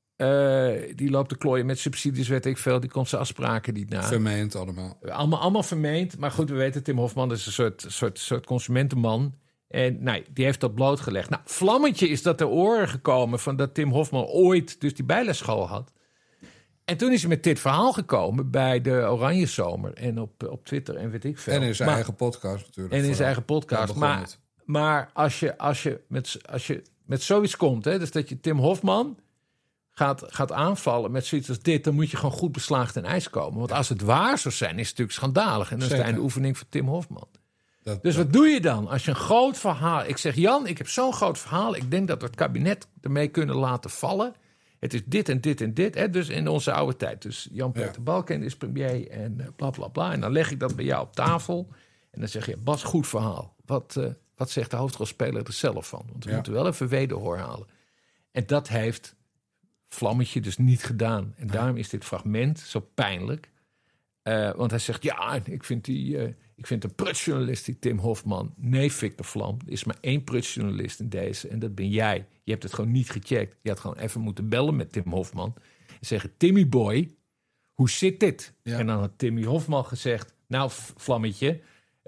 Speaker 2: die loopt te klooien met subsidies, weet ik veel. Die komt zijn afspraken niet na.
Speaker 1: Vermeend allemaal.
Speaker 2: Allemaal vermeend. Maar goed, we weten, Tim Hofman is een soort consumentenman. En nee, die heeft dat blootgelegd. Nou, vlammetje is dat ter oren gekomen van dat Tim Hofman ooit dus die bijlesschool had. En toen is hij met dit verhaal gekomen bij de Oranje Zomer en op Twitter en weet ik veel.
Speaker 1: En in zijn eigen podcast natuurlijk.
Speaker 2: En in zijn eigen podcast. Maar als je met zoiets komt, hè, dus dat je Tim Hofman gaat aanvallen met zoiets als dit, dan moet je gewoon goed beslaagd in ijs komen. Want als het waar zou zijn, is het natuurlijk schandalig. En dan is het einde oefening voor Tim Hofman. Wat doe je dan als je een groot verhaal... Ik zeg, Jan, ik heb zo'n groot verhaal. Ik denk dat we het kabinet ermee kunnen laten vallen. Het is dit en dit en dit. Hè? Dus in onze oude tijd. Dus Jan-Peter Balkenende is premier en bla bla bla. En dan leg ik dat bij jou op tafel. En dan zeg je, Bas, goed verhaal. Wat zegt de hoofdrolspeler er zelf van? Want we moeten wel even wederhoor halen. En dat heeft Vlammetje dus niet gedaan. En daarom is dit fragment zo pijnlijk. Want hij zegt, ik vind een prutsjournalist, die Tim Hofman. Nee, Victor Vlam, er is maar 1 prutsjournalist in deze. En dat ben jij. Je hebt het gewoon niet gecheckt. Je had gewoon even moeten bellen met Tim Hofman. En zeggen, Timmy boy, hoe zit dit? Ja. En dan had Timmy Hofman gezegd, nou Vlammetje,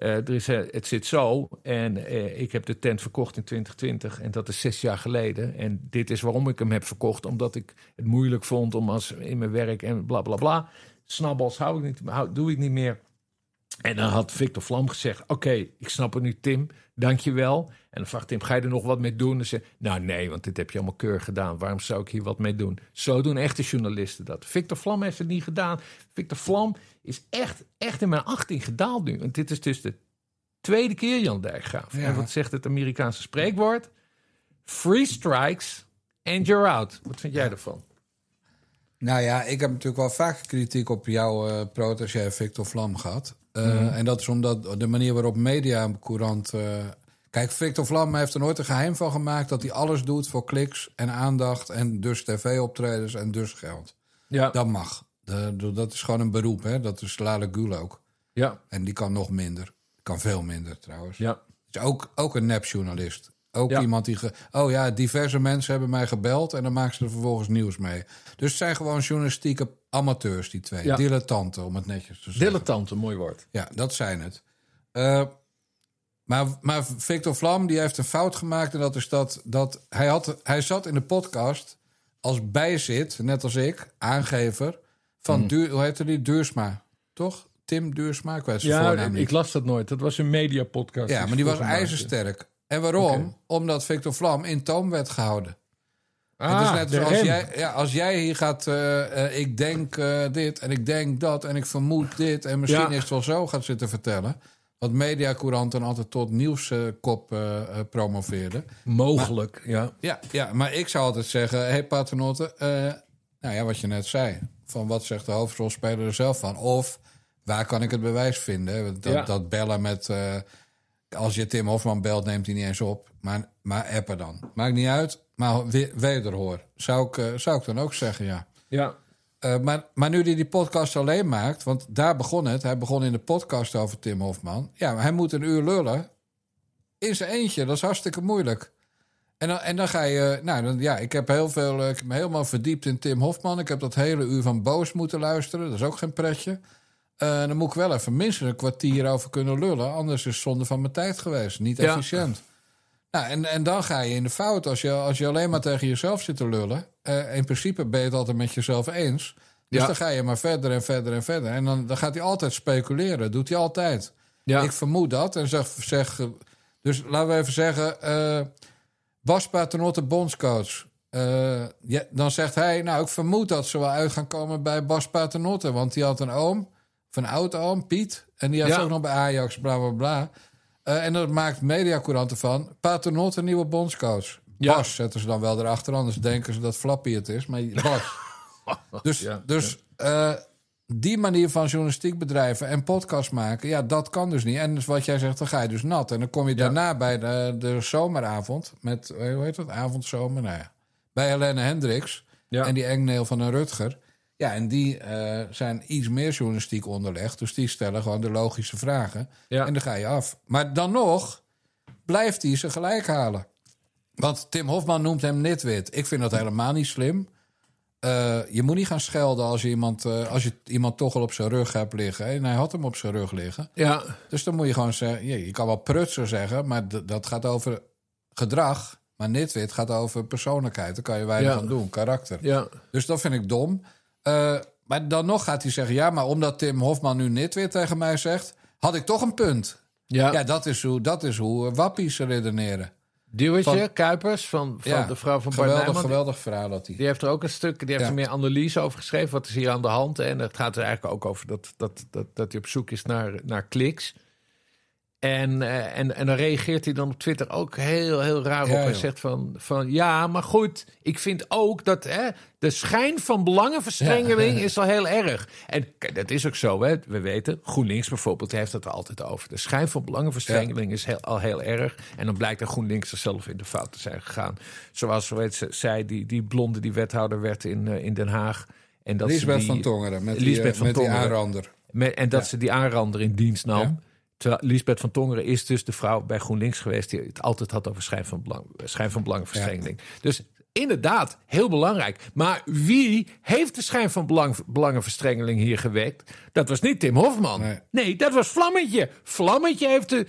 Speaker 2: het zit zo. En ik heb de tent verkocht in 2020. En dat is 6 jaar geleden. En dit is waarom ik hem heb verkocht. Omdat ik het moeilijk vond om in mijn werk en bla bla bla. Snabbels doe ik niet meer. En dan had Victor Vlam gezegd, oké, ik snap het nu, Tim, dankjewel. En dan vraagt Tim, ga je er nog wat mee doen? En zei, nou nee, want dit heb je allemaal keurig gedaan. Waarom zou ik hier wat mee doen? Zo doen echte journalisten dat. Victor Vlam heeft het niet gedaan. Victor Vlam is echt in mijn 18 gedaald nu. Want dit is dus de 2e keer Jan Dijkgraaf. Ja. En wat zegt het Amerikaanse spreekwoord? 3 strikes and you're out. Wat vind jij ervan?
Speaker 1: Nou ja, ik heb natuurlijk wel vaak kritiek op jouw protégé Victor Vlam gehad. En dat is omdat de manier waarop Mediacourant... Kijk, Victor Vlam heeft er nooit een geheim van gemaakt... dat hij alles doet voor kliks en aandacht... en dus tv-optredens en dus geld. Ja. Dat mag. Dat is gewoon een beroep, hè. Dat is Lale Gül ook. Ja. En die kan nog minder. Kan veel minder, trouwens. Ja. Is ook een nepjournalist. Ook iemand die... diverse mensen hebben mij gebeld... en dan maken ze er vervolgens nieuws mee. Dus het zijn gewoon journalistieke amateurs, die twee. Ja. Dilettanten, om het netjes te zeggen.
Speaker 2: Dilettanten, mooi woord.
Speaker 1: Ja, dat zijn het. Maar Victor Vlam, die heeft een fout gemaakt... en dat is dat hij zat in de podcast als bijzit, net als ik, aangever... van, hoe heette die? Duursma, toch? Tim Duursma, ik weet zijn voornaam niet.
Speaker 2: Ik las dat nooit. Dat was een mediapodcast.
Speaker 1: Ja, maar die was ijzersterk. En waarom? Okay. Omdat Victor Vlam in toom werd gehouden. Het is net zoals als jij hier gaat... ik denk dit en ik denk dat en ik vermoed dit... en misschien is het wel zo gaat zitten vertellen... wat Mediacourant dan altijd tot nieuwskop promoveerde.
Speaker 2: Mogelijk,
Speaker 1: Ja, maar ik zou altijd zeggen... Paternotte, wat je net zei... van wat zegt de hoofdrolspeler er zelf van? Of waar kan ik het bewijs vinden? Dat bellen met... als je Tim Hofman belt, neemt hij niet eens op. Maar appen dan. Maakt niet uit, maar wederhoor. Zou ik dan ook zeggen,
Speaker 2: Ja.
Speaker 1: Maar nu hij die podcast alleen maakt... want daar begon het. Hij begon in de podcast over Tim Hofman. Ja, maar hij moet een uur lullen. In zijn eentje, dat is hartstikke moeilijk. En dan ga je... ik heb me helemaal verdiept in Tim Hofman. Ik heb dat hele uur van Boos moeten luisteren. Dat is ook geen pretje. Dan moet ik wel even minstens een kwartier over kunnen lullen. Anders is het zonde van mijn tijd geweest. Niet efficiënt. Nou, en dan ga je in de fout. Als je alleen maar tegen jezelf zit te lullen... in principe ben je het altijd met jezelf eens. Dus dan ga je maar verder en verder en verder. En dan gaat hij altijd speculeren. Dat doet hij altijd. Ja. Ik vermoed dat. En zeg dus laten we even zeggen... Bas Paternotte, bondscoach. Dan zegt hij... ik vermoed dat ze wel uit gaan komen bij Bas Paternotte. Want die had een oom... of een oud-oom, Piet. En die had ook nog bij Ajax, bla, bla, bla. En dat maakt Mediacourant ervan. Paternotte, een nieuwe bondscoach. Ja. Bas zetten ze dan wel erachter. Anders denken ze dat Flappy het is. Maar Bas. Dus die manier van journalistiek bedrijven en podcast maken... dat kan dus niet. En dus wat jij zegt, dan ga je dus nat. En dan kom je daarna bij de zomeravond... met, hoe heet dat, avondzomer? Bij Helene Hendricks... en die Engneel van een Rutger... Ja, en die zijn iets meer journalistiek onderlegd. Dus die stellen gewoon de logische vragen. Ja. En dan ga je af. Maar dan nog blijft hij ze gelijk halen. Want Tim Hofman noemt hem nitwit. Ik vind dat helemaal niet slim. Je moet niet gaan schelden als je iemand toch al op zijn rug hebt liggen. En hij had hem op zijn rug liggen. Ja. Dus dan moet je gewoon zeggen... je kan wel prutser zeggen, maar dat gaat over gedrag. Maar nitwit gaat over persoonlijkheid. Daar kan je weinig aan doen, karakter. Ja. Dus dat vind ik dom. Maar dan nog gaat hij zeggen... ja, maar omdat Tim Hofman nu nitwit tegen mij zegt... had ik toch een punt. Ja, dat is hoe wappies redeneren.
Speaker 2: Duwtje, Kuipers, van de vrouw van Bart Nijman.
Speaker 1: Geweldig verhaal had hij.
Speaker 2: Die heeft er ook een stuk... die heeft er meer analyse over geschreven. Wat is hier aan de hand? En het gaat er eigenlijk ook over dat hij op zoek is naar kliks. En dan reageert hij dan op Twitter ook heel raar op. En zegt van ja, maar goed, ik vind ook dat de schijn van belangenverstrengeling is al heel erg. En dat is ook zo, hè. We weten, GroenLinks bijvoorbeeld heeft het er altijd over. De schijn van belangenverstrengeling is al heel erg. En dan blijkt dat GroenLinks zichzelf in de fout te zijn gegaan. Zoals zij, die blonde die wethouder werd in Den Haag. En dat
Speaker 1: Liesbeth van Tongeren, met die aanrander.
Speaker 2: En dat ze die aanrander in dienst nam. Ja. Terwijl Liesbeth van Tongeren is dus de vrouw bij GroenLinks geweest... die het altijd had over schijn van belangenverstrengeling. Ja. Dus inderdaad, heel belangrijk. Maar wie heeft de schijn van belangenverstrengeling hier gewekt? Dat was niet Tim Hofman. Nee, dat was Vlammetje. Vlammetje heeft de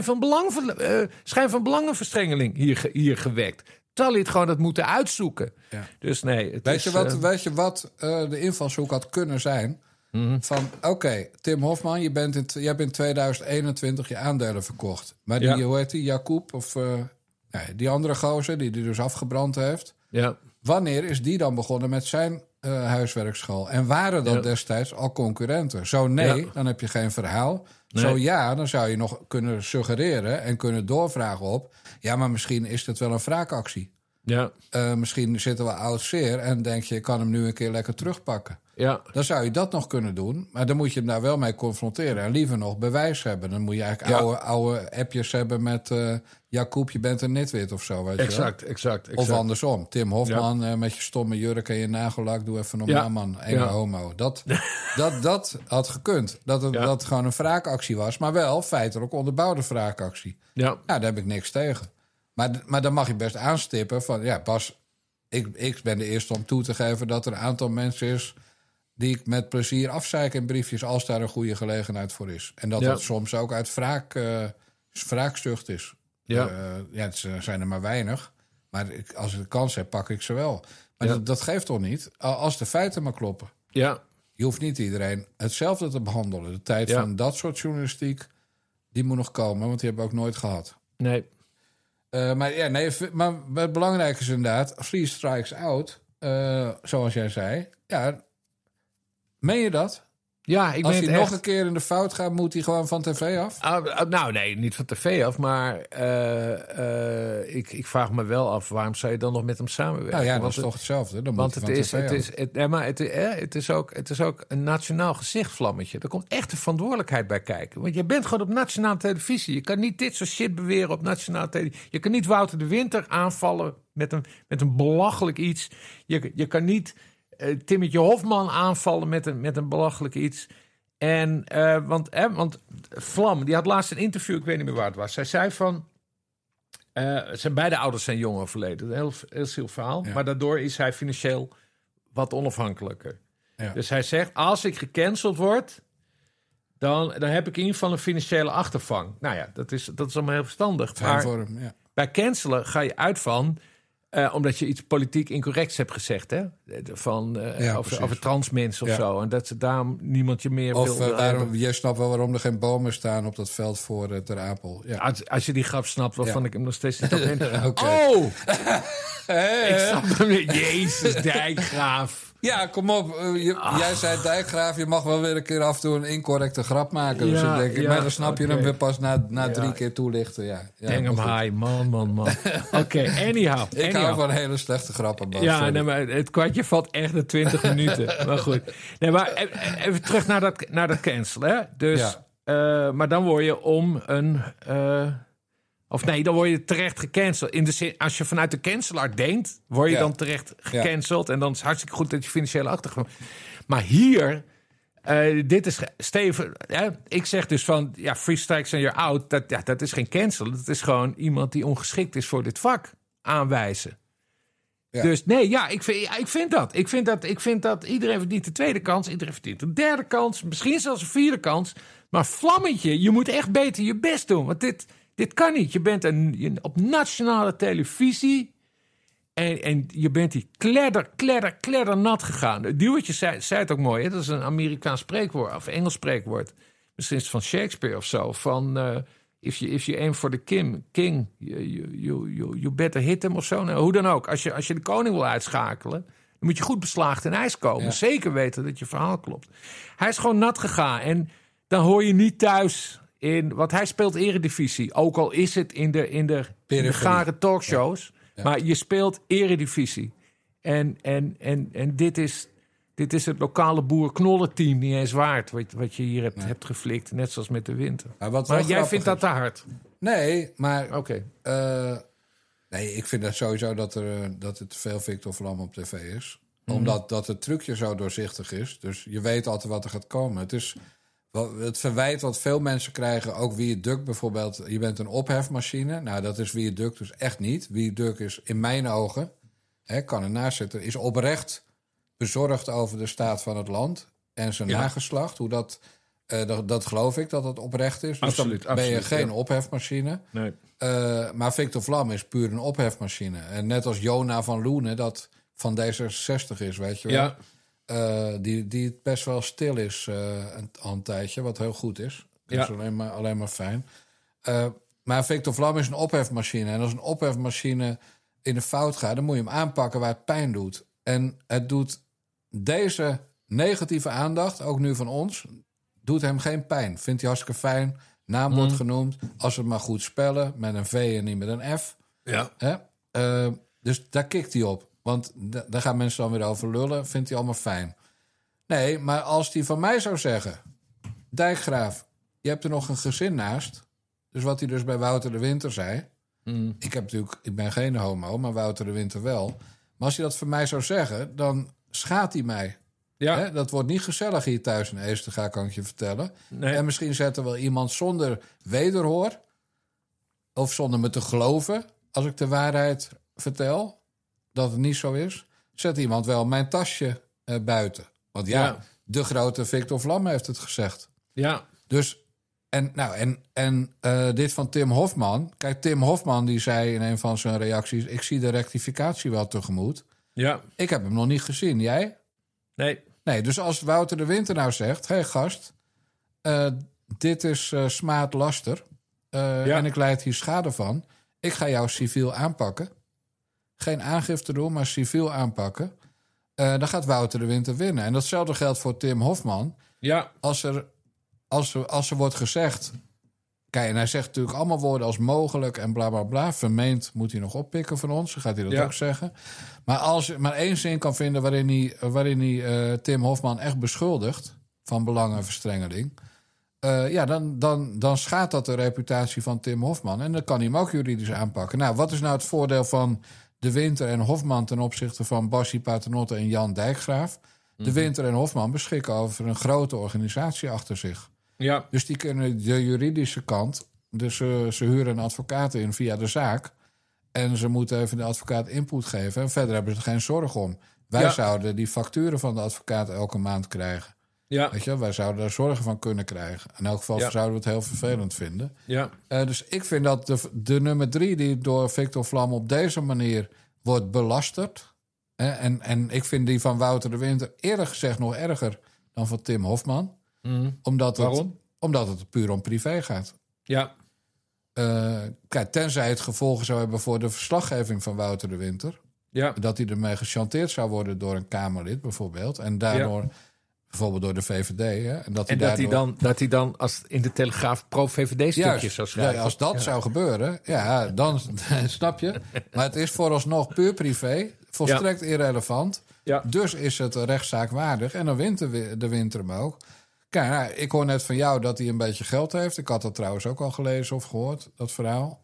Speaker 2: schijn van belangenverstrengeling hier gewekt. Terwijl hij het gewoon had moeten uitzoeken. Ja. Dus nee,
Speaker 1: weet je wat de invalshoek had kunnen zijn... Van, oké, Tim Hofman, je hebt in 2021 je aandelen verkocht. Maar die, hoe heet die, Jacob, of die andere gozer die dus afgebrand heeft. Ja. Wanneer is die dan begonnen met zijn huiswerkschool? En waren dat destijds al concurrenten? Zo dan heb je geen verhaal. Nee. Zo dan zou je nog kunnen suggereren en kunnen doorvragen op... ja, maar misschien is het wel een wraakactie. Ja. Misschien zitten we oud zeer en denk je... ik kan hem nu een keer lekker terugpakken. Ja. Dan zou je dat nog kunnen doen. Maar dan moet je hem daar wel mee confronteren. En liever nog bewijs hebben. Dan moet je eigenlijk oude appjes hebben met... Jacob, je bent een nitwit of zo. Weet
Speaker 2: Exact.
Speaker 1: Of andersom. Tim Hofman met je stomme jurk en je nagellak. Doe even normaal, man. Enge homo. Dat had gekund. Dat het gewoon een wraakactie was. Maar wel feitelijk onderbouwde wraakactie. Ja, daar heb ik niks tegen. Maar dan mag je best aanstippen van... ja, Bas, ik ben de eerste om toe te geven... dat er een aantal mensen is... die ik met plezier afzeik in briefjes... als daar een goede gelegenheid voor is. En dat het soms ook uit wraakzucht is. Ja. Het zijn er maar weinig. Maar als ik de kans heb, pak ik ze wel. Maar dat geeft toch niet? Als de feiten maar kloppen. Ja. Je hoeft niet iedereen hetzelfde te behandelen. De tijd van dat soort journalistiek... die moet nog komen, want die hebben we ook nooit gehad.
Speaker 2: Nee.
Speaker 1: Maar het belangrijke is inderdaad... 3 strikes out, zoals jij zei. Ja, meen je dat?
Speaker 2: Ja,
Speaker 1: als hij nog een keer in de fout gaat, moet hij gewoon van tv af?
Speaker 2: Nou, nee, niet van tv af. Maar ik vraag me wel af, waarom zou je dan nog met hem samenwerken?
Speaker 1: Nou ja, dat is toch hetzelfde. Dan want
Speaker 2: het is ook een nationaal gezichtvlammetje. Er komt echt een verantwoordelijkheid bij kijken. Want je bent gewoon op nationale televisie. Je kan niet dit soort shit beweren op nationale televisie. Je kan niet Wouter de Winter aanvallen met een belachelijk iets. Je kan niet... Timmetje Hofman aanvallen met een belachelijk iets. En, want Vlam, die had laatst een interview, ik weet niet meer waar het was. Zij zei van, zijn beide ouders zijn jong overleden. Een heel ziel verhaal. Ja. Maar daardoor is hij financieel wat onafhankelijker. Ja. Dus hij zegt, als ik gecanceld word, dan heb ik in ieder geval een financiële achtervang. Nou ja, dat is allemaal heel verstandig. Maar bij cancelen ga je uit van... omdat je iets politiek incorrects hebt gezegd, hè? Over trans mensen of zo. En dat ze daarom niemand je meer wil...
Speaker 1: Je snapt wel waarom er geen bomen staan op dat veld voor Ter Apel. Ja.
Speaker 2: Als je die grap snapt, waarvan ik hem nog steeds niet op in... Oh! Ik snap hem niet. Jezus, Dijkgraaf.
Speaker 1: Ja, kom op. Jij zei Dijkgraaf, je mag wel weer een keer af en toe een incorrecte grap maken. Dus maar dan snap je hem weer pas na 3 keer toelichten. Ja,
Speaker 2: Hang hem high, man. Oké, anyhow.
Speaker 1: Ik hou van hele slechte grappen, Bas.
Speaker 2: Ja, nee, maar het kwartje valt echt na 20 minuten. Maar goed. Nee, maar even terug naar dat cancelen. Hè? Dus, maar dan word je om een... dan word je terecht gecanceld. In de zin, als je vanuit de cancelaar denkt, word je dan terecht gecanceld. En dan is het hartstikke goed dat je financiële achtergrond. Maar hier, dit is Steven. Ik zeg dus van, free strikes and you're out. Dat is geen cancel. Dat is gewoon iemand die ongeschikt is voor dit vak aanwijzen. Ja. Dus nee, ik vind dat. Ik vind dat iedereen verdient de tweede kans. Iedereen verdient een derde kans. Misschien zelfs een vierde kans. Maar Vlammetje, je moet echt beter je best doen. Want dit kan niet. Je bent op nationale televisie. En je bent die kledder nat gegaan. Duwtje zei het ook mooi. Hè? Dat is een Amerikaans spreekwoord. Of Engels spreekwoord. Misschien is het van Shakespeare of zo. Van if you aim for the king, you better hit him of zo. Nou, hoe dan ook. Als je de koning wil uitschakelen, dan moet je goed beslaagd in ijs komen. Ja. Zeker weten dat je verhaal klopt. Hij is gewoon nat gegaan. En dan hoor je niet thuis... Want hij speelt eredivisie. Ook al is het in de gare talkshows. Ja. Maar je speelt eredivisie. En dit is het lokale boerenknollenteam niet eens waard. Wat je hier hebt geflikt. Net zoals met de winter. Maar jij vindt dat te hard?
Speaker 1: Nee, maar... Oké. Nee, ik vind dat sowieso dat het veel Victor Vlam op tv is. Omdat dat het trucje zo doorzichtig is. Dus je weet altijd wat er gaat komen. Het is... Het verwijt wat veel mensen krijgen, ook Wie Duk bijvoorbeeld. Je bent een ophefmachine. Nou, dat is Wie Duk dus echt niet. Wie Duk is in mijn ogen, kan ernaast zitten, is oprecht bezorgd over de staat van het land en zijn nageslacht. Hoe dat geloof ik dat het oprecht is. Dus
Speaker 2: absoluut,
Speaker 1: dan ben je geen ophefmachine.
Speaker 2: Nee.
Speaker 1: Maar Victor Vlam is puur een ophefmachine. En net als Jona van Loenen, dat van D66 is, weet je wel. Ja. Die best wel stil is al een tijdje, wat heel goed is. Dat is alleen maar fijn. Maar Victor Vlam is een ophefmachine. En als een ophefmachine in de fout gaat, dan moet je hem aanpakken waar het pijn doet. En het doet deze negatieve aandacht, ook nu van ons, doet hem geen pijn. Vindt hij hartstikke fijn. Naam wordt genoemd. Als ze het maar goed spellen, met een V en niet met een F.
Speaker 2: Ja.
Speaker 1: Dus daar kikt hij op. Want daar gaan mensen dan weer over lullen. Vindt hij allemaal fijn. Nee, maar als hij van mij zou zeggen... Dijkgraaf, je hebt er nog een gezin naast. Dus wat hij dus bij Wouter de Winter zei... Ik ben geen homo, maar Wouter de Winter wel. Maar als hij dat van mij zou zeggen, dan schaadt hij mij. Ja. Dat wordt niet gezellig hier thuis in Eesterga, kan ik je vertellen. Nee. En misschien zet er wel iemand zonder wederhoor... of zonder me te geloven, als ik de waarheid vertel... dat het niet zo is, zet iemand wel mijn tasje buiten. Want de grote Victor Vlam heeft het gezegd.
Speaker 2: Ja.
Speaker 1: Dus, dit van Tim Hofman. Kijk, Tim Hofman die zei in een van zijn reacties... ik zie de rectificatie wel tegemoet.
Speaker 2: Ja.
Speaker 1: Ik heb hem nog niet gezien. Jij? Nee, dus als Wouter de Winter nou zegt... hé gast, dit is smaad laster... en ik leid hier schade van... ik ga jou civiel aanpakken. Geen aangifte doen, maar civiel aanpakken. Dan gaat Wouter de Winter winnen. En datzelfde geldt voor Tim Hofman.
Speaker 2: Ja.
Speaker 1: Als er wordt gezegd... Kijk, en hij zegt natuurlijk allemaal woorden als mogelijk en bla bla bla. Vermeend moet hij nog oppikken van ons, dan gaat hij dat ook zeggen. Maar als je maar één zin kan vinden waarin hij Tim Hofman echt beschuldigt van belangenverstrengeling... dan schaadt dat de reputatie van Tim Hofman. En dan kan hij hem ook juridisch aanpakken. Nou, wat is nou het voordeel van de Winter en Hofman ten opzichte van Bassi Paternotte en Jan Dijkgraaf? De Winter en Hofman beschikken over een grote organisatie achter zich. Ja. Dus die kunnen de juridische kant... Dus ze huren een advocaat in via de zaak... en ze moeten even de advocaat input geven... en verder hebben ze er geen zorg om. Wij zouden die facturen van de advocaat elke maand krijgen. Ja. Weet je, wij zouden daar zorgen van kunnen krijgen. In elk geval zouden we het heel vervelend vinden. Ja. Dus ik vind dat de nummer 3... die door Victor Vlam op deze manier wordt belasterd... en ik vind die van Wouter de Winter eerlijk gezegd nog erger... dan van Tim Hofman...
Speaker 2: Waarom?
Speaker 1: Omdat het puur om privé gaat. Ja. Kijk, tenzij het gevolgen zou hebben voor de verslaggeving van Wouter de Winter. Ja. Dat hij ermee gechanteerd zou worden door een Kamerlid bijvoorbeeld. En daardoor, bijvoorbeeld door de VVD. Hè, en
Speaker 2: dat hij dan als in de Telegraaf pro-VVD-stukjes zou schrijven.
Speaker 1: Ja, als dat zou gebeuren, dan snap je. Maar het is vooralsnog puur privé, volstrekt irrelevant. Ja. Dus is het rechtszaakwaardig. En dan wint de Winter hem ook. Kijk, nou, ik hoor net van jou dat hij een beetje geld heeft. Ik had dat trouwens ook al gelezen of gehoord, dat verhaal.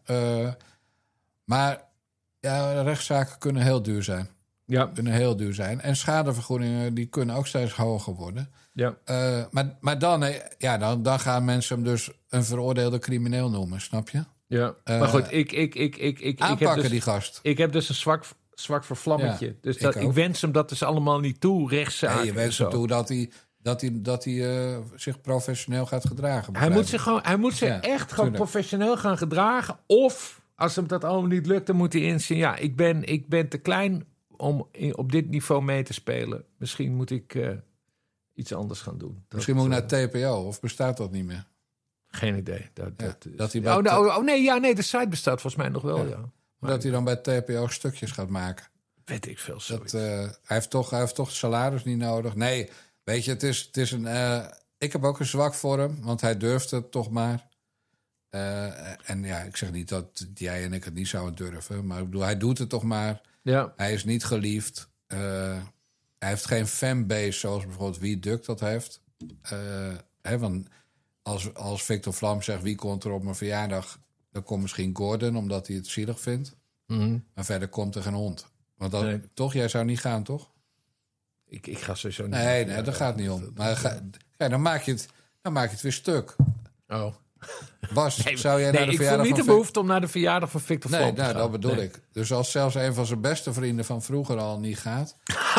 Speaker 1: Maar rechtszaken kunnen heel duur zijn. Ja. Kunnen heel duur zijn. En schadevergoedingen die kunnen ook steeds hoger worden. Ja. Maar dan gaan mensen hem dus een veroordeelde crimineel noemen, snap je?
Speaker 2: Ja. Maar goed,
Speaker 1: aanpakken die gast.
Speaker 2: Ik heb dus een zwak voor Vlammetje. Ja, dus ik wens hem dat dus allemaal niet toe, rechtszaken.
Speaker 1: Nee, je wens hem toe dat hij zich professioneel gaat gedragen.
Speaker 2: Hij moet zich echt gewoon professioneel gaan gedragen. Of, als hem dat allemaal niet lukt, dan moet hij inzien... ja, ik ben te klein om op dit niveau mee te spelen. Misschien moet ik iets anders gaan doen.
Speaker 1: Misschien moet ik naar het TPO, of bestaat dat niet meer?
Speaker 2: Geen idee.
Speaker 1: Nee,
Speaker 2: de site bestaat volgens mij nog wel, ja.
Speaker 1: Maar dat hij dan bij het TPO stukjes gaat maken.
Speaker 2: Weet ik veel,
Speaker 1: hij heeft toch salaris niet nodig. Nee... Weet je, het is een... ik heb ook een zwak voor hem, want hij durft het toch maar. En ja, ik zeg niet dat jij en ik het niet zouden durven. Maar ik bedoel, hij doet het toch maar. Ja. Hij is niet geliefd. Hij heeft geen fanbase zoals bijvoorbeeld Wie Duk dat heeft. Want als Victor Vlam zegt wie komt er op mijn verjaardag... dan komt misschien Gordon, omdat hij het zielig vindt. Mm-hmm. Maar verder komt er geen hond. Want toch, jij zou niet gaan, toch?
Speaker 2: Ik ga sowieso niet.
Speaker 1: Nee, dat gaat niet om. Maar dan maak je het weer stuk.
Speaker 2: Oh.
Speaker 1: Bas, zou jij naar de verjaardag
Speaker 2: ik voel niet de behoefte om naar de verjaardag van Victor Vlam te gaan.
Speaker 1: Dat bedoel ik. Dus als zelfs een van zijn beste vrienden van vroeger al niet gaat.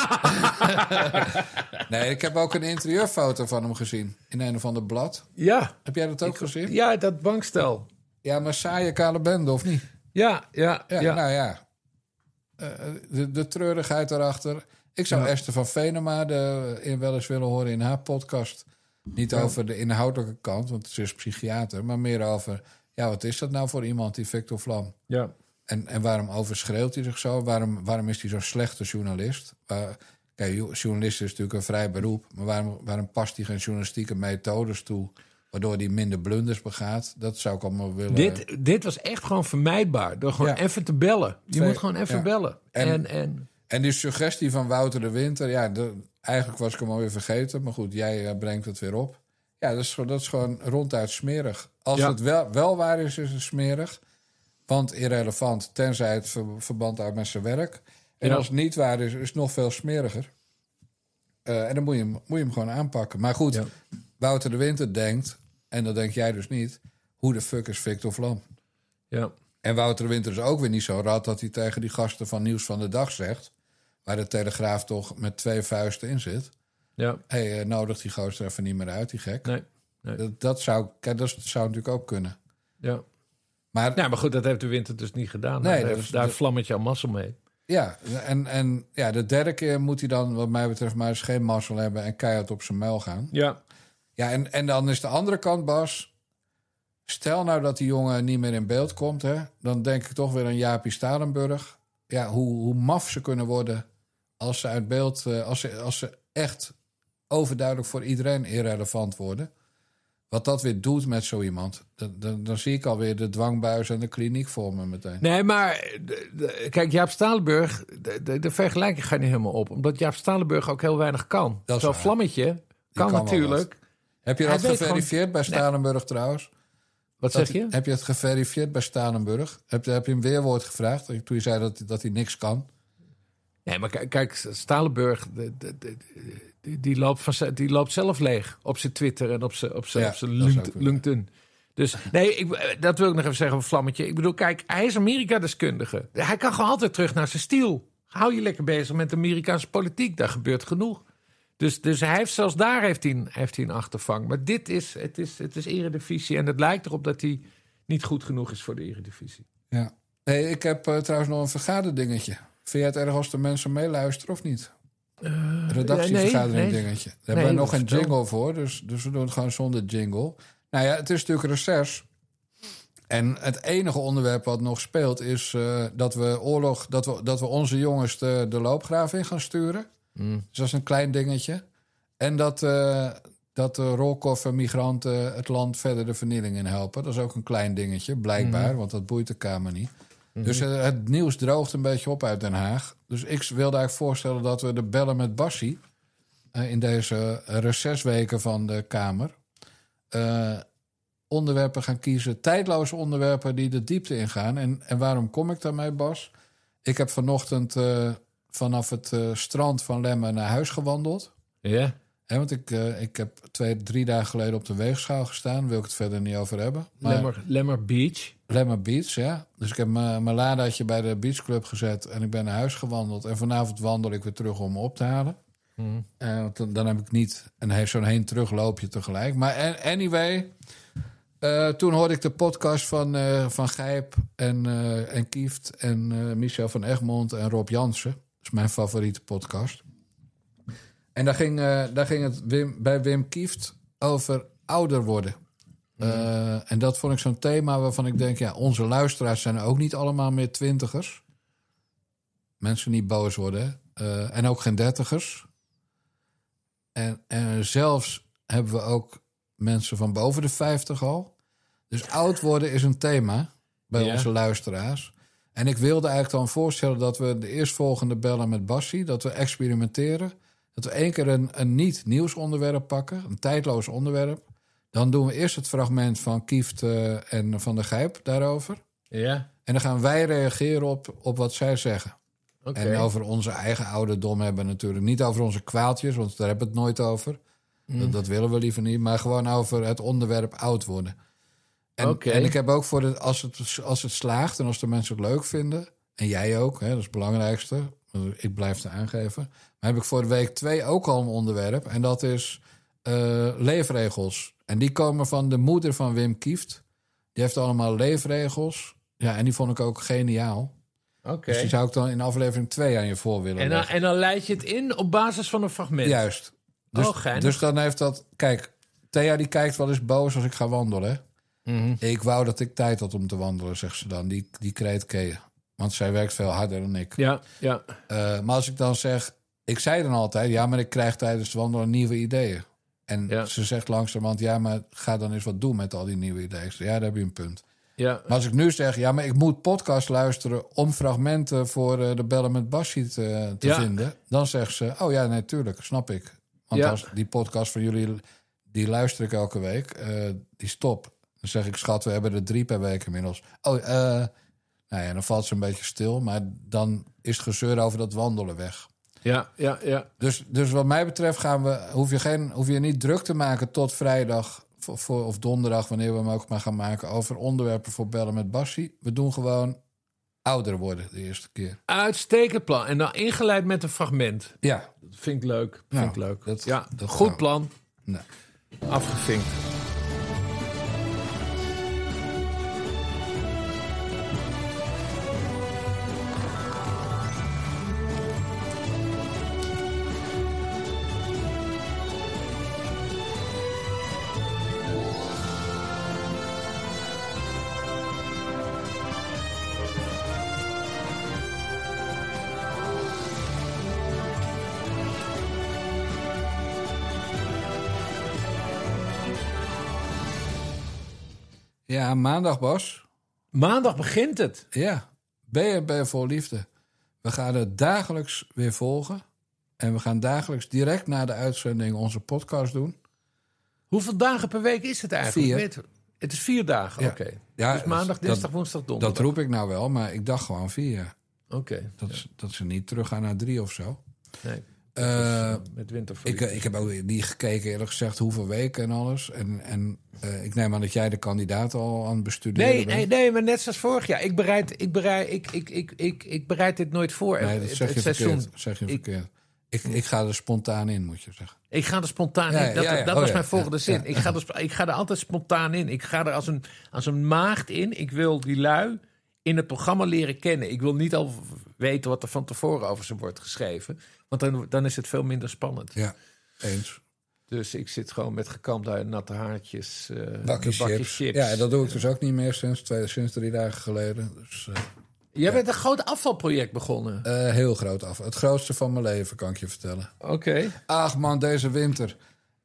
Speaker 1: Nee, ik heb ook een interieurfoto van hem gezien. In een of ander blad.
Speaker 2: Ja.
Speaker 1: Heb jij dat ook gezien?
Speaker 2: Ja, dat bankstel.
Speaker 1: Ja, maar saaie kale bende, of niet?
Speaker 2: Ja.
Speaker 1: Nou ja. De treurigheid erachter... Ik zou Esther van Venema wel eens willen horen in haar podcast. Niet over de inhoudelijke kant, want ze is psychiater. Maar meer over, wat is dat nou voor iemand, die Victor Vlam? Ja. En waarom overschreeuwt hij zich zo? Waarom is hij zo'n slechte journalist? Kijk, journalist is natuurlijk een vrij beroep. Maar waarom past hij geen journalistieke methodes toe... waardoor hij minder blunders begaat? Dat zou ik allemaal willen...
Speaker 2: Dit was echt gewoon vermijdbaar. Door gewoon even te bellen. Je moet gewoon even bellen.
Speaker 1: En die suggestie van Wouter de Winter... eigenlijk was ik hem alweer vergeten. Maar goed, jij brengt het weer op. Ja, dat is gewoon ronduit smerig. Als het wel waar is het smerig. Want irrelevant, tenzij het verband houdt met zijn werk. En als het niet waar is het nog veel smeriger. En dan moet je hem gewoon aanpakken. Maar goed, Wouter de Winter denkt... en dat denk jij dus niet... hoe de fuck is Victor Vlam? Ja. En Wouter de Winter is ook weer niet zo rad... dat hij tegen die gasten van Nieuws van de Dag zegt... waar de Telegraaf toch met 2 vuisten in zit... Ja. Nodig die gozer even niet meer uit, die gek. Nee. Dat zou natuurlijk ook kunnen.
Speaker 2: Ja. Maar goed, dat heeft de Winter dus niet gedaan. Nee, daar heeft Vlammetje al mazzel mee.
Speaker 1: Ja, en de derde keer moet hij dan, wat mij betreft... maar eens geen mazzel hebben en keihard op zijn muil gaan. Ja. Ja, en dan is de andere kant, Bas... Stel nou dat die jongen niet meer in beeld komt, hè, dan denk ik toch weer aan Jaapie Stalenburg. Ja, hoe maf ze kunnen worden als ze uit beeld, als ze echt overduidelijk voor iedereen irrelevant worden. Wat dat weer doet met zo iemand. Dan zie ik alweer de dwangbuis en de kliniek voor me meteen.
Speaker 2: Nee, maar kijk, Jaap Stalenburg, de vergelijking gaat niet helemaal op. Omdat Jaap Stalenburg ook heel weinig kan. Zo'n Vlammetje kan natuurlijk.
Speaker 1: Heb je dat geverifieerd bij Stalenburg trouwens?
Speaker 2: Wat zeg je?
Speaker 1: Heb je het geverifieerd bij Stalenburg? Heb je hem weerwoord gevraagd toen je zei dat hij niks kan?
Speaker 2: Nee, maar kijk, Stalenburg, die loopt zelf leeg op zijn Twitter en op zijn LinkedIn. Dus nee, dat wil ik nog even zeggen van Vlammetje. Ik bedoel, kijk, hij is Amerika-deskundige. Hij kan gewoon altijd terug naar zijn stiel. Hou je lekker bezig met de Amerikaanse politiek. Daar gebeurt genoeg. Dus hij heeft zelfs daar heeft hij een achtervang. Maar het is Eredivisie. En het lijkt erop dat hij niet goed genoeg is voor de Eredivisie.
Speaker 1: Ja. Hey, ik heb trouwens nog een vergaderdingetje. Vind jij het erg als de mensen meeluisteren of niet? Redactievergadering dingetje. Daar hebben we nog geen jingle voor. Dus we doen het gewoon zonder jingle. Nou ja, het is natuurlijk reces. En het enige onderwerp wat nog speelt is dat we onze jongens de loopgraaf in gaan sturen. Dus dat is een klein dingetje. En dat de rolkoffermigranten het land verder de vernieling in helpen. Dat is ook een klein dingetje, blijkbaar. Want dat boeit de Kamer niet. Dus het nieuws droogt een beetje op uit Den Haag. Dus ik wilde eigenlijk voorstellen dat we de bellen met Bassie in deze recesweken van de Kamer onderwerpen gaan kiezen. Tijdloze onderwerpen die de diepte ingaan. En waarom kom ik daarmee, Bas? Ik heb vanochtend vanaf het strand van Lemmer naar huis gewandeld.
Speaker 2: Ja.
Speaker 1: Want ik heb 2-3 dagen geleden op de weegschaal gestaan. Daar wil ik het verder niet over hebben. Maar
Speaker 2: Lemmer Beach.
Speaker 1: Lemmer Beach, ja. Dus ik heb mijn ladaatje bij de beachclub gezet en ik ben naar huis gewandeld. En vanavond wandel ik weer terug om me op te halen. Dan heb ik niet zo'n heen-terugloopje tegelijk. Maar anyway, toen hoorde ik de podcast van Gijp en Kieft en Michel van Egmond en Rob Jansen. Dat is mijn favoriete podcast. En daar ging het bij Wim Kieft over ouder worden. En dat vond ik zo'n thema waarvan ik denk, ja, onze luisteraars zijn ook niet allemaal meer 20ers. Mensen niet boos worden. En ook geen 30ers. En zelfs hebben we ook mensen van boven de 50 al. Dus oud worden is een thema bij onze luisteraars. En ik wilde eigenlijk dan voorstellen dat we de eerstvolgende bellen met Bassie, dat we experimenteren. Dat we 1 keer een niet-nieuwsonderwerp pakken, een tijdloos onderwerp. Dan doen we eerst het fragment van Kieft en Van der Gijp daarover.
Speaker 2: Ja.
Speaker 1: En dan gaan wij reageren op wat zij zeggen.
Speaker 2: Okay.
Speaker 1: En over onze eigen ouderdom hebben we natuurlijk. Niet over onze kwaaltjes, want daar hebben we het nooit over. Dat willen we liever niet. Maar gewoon over het onderwerp oud worden. En ik heb ook als het slaagt en als de mensen het leuk vinden... en jij ook, hè, dat is het belangrijkste. Ik blijf het aangeven. Maar heb ik voor de week 2 ook al een onderwerp. En dat is leefregels. En die komen van de moeder van Wim Kieft. Die heeft allemaal leefregels. Ja, en die vond ik ook geniaal. Dus die zou ik dan in aflevering 2 aan je voor willen leggen.
Speaker 2: En dan leid je het in op basis van een fragment?
Speaker 1: Juist. Dus dan heeft dat... Kijk, Thea die kijkt wel eens boos als ik ga wandelen. Ik wou dat ik tijd had om te wandelen, zegt ze dan. Die kreet ken je. Want zij werkt veel harder dan ik.
Speaker 2: Ja.
Speaker 1: Maar als ik dan zeg... Ik zei dan altijd, ja, maar ik krijg tijdens het wandelen nieuwe ideeën. En ze zegt langzamerhand, ja, maar ga dan eens wat doen met al die nieuwe ideeën. Ja, daar heb je een punt.
Speaker 2: Ja.
Speaker 1: Maar als ik nu zeg, ja, maar ik moet podcast luisteren om fragmenten voor de bellen met Bassie te vinden, dan zegt ze, oh ja, nee, tuurlijk, snap ik. Want als die podcast van jullie, die luister ik elke week, die stop. Dan zeg ik, schat, we hebben er 3 per week inmiddels. Nou ja, dan valt ze een beetje stil, maar dan is het gezeur over dat wandelen weg.
Speaker 2: Ja.
Speaker 1: Dus wat mij betreft hoef je niet druk te maken tot vrijdag of donderdag, wanneer we hem ook maar gaan maken, over onderwerpen voor bellen met Bassie. We doen gewoon ouder worden de eerste keer.
Speaker 2: Uitstekend plan. En dan ingeleid met een fragment.
Speaker 1: Ja.
Speaker 2: Dat vind ik leuk.
Speaker 1: Dat
Speaker 2: goed plan.
Speaker 1: Nee.
Speaker 2: Afgevinkt.
Speaker 1: Ja, maandag, Bas.
Speaker 2: Maandag begint het.
Speaker 1: Ja, BNB Vol Liefde. We gaan het dagelijks weer volgen. En we gaan dagelijks direct na de uitzending onze podcast doen.
Speaker 2: Hoeveel dagen per week is het eigenlijk?
Speaker 1: 4.
Speaker 2: Het is 4 dagen,
Speaker 1: Ja.
Speaker 2: oké.
Speaker 1: Ja,
Speaker 2: dus maandag, dinsdag, woensdag, donderdag.
Speaker 1: Dat roep ik nou wel, maar ik dacht gewoon 4.
Speaker 2: Oké.
Speaker 1: Dat ze niet teruggaan naar 3 of zo.
Speaker 2: Nee. Met winter
Speaker 1: ik heb ook niet gekeken, eerlijk gezegd, hoeveel weken en alles. En ik neem aan dat jij de kandidaat al aan het bestuderen bent.
Speaker 2: Nee, maar net zoals vorig jaar. Ik bereid dit nooit voor.
Speaker 1: Nee, dat zeg je verkeerd. Ik ga er spontaan in, moet je zeggen.
Speaker 2: Ik ga er spontaan in. Dat was mijn volgende zin. Ja. Ik ga er altijd spontaan in. Ik ga er als een maagd in. Ik wil die lui in het programma leren kennen. Ik wil niet al weten wat er van tevoren over ze wordt geschreven. Want dan is het veel minder spannend.
Speaker 1: Ja, eens.
Speaker 2: Dus ik zit gewoon met gekamde natte haartjes.
Speaker 1: Bakjes chips. Ja, dat doe ik dus ook niet meer sinds 3 dagen geleden. Dus,
Speaker 2: jij bent een groot afvalproject begonnen.
Speaker 1: Heel groot afval. Het grootste van mijn leven, kan ik je vertellen.
Speaker 2: Oké.
Speaker 1: Ach man, deze winter.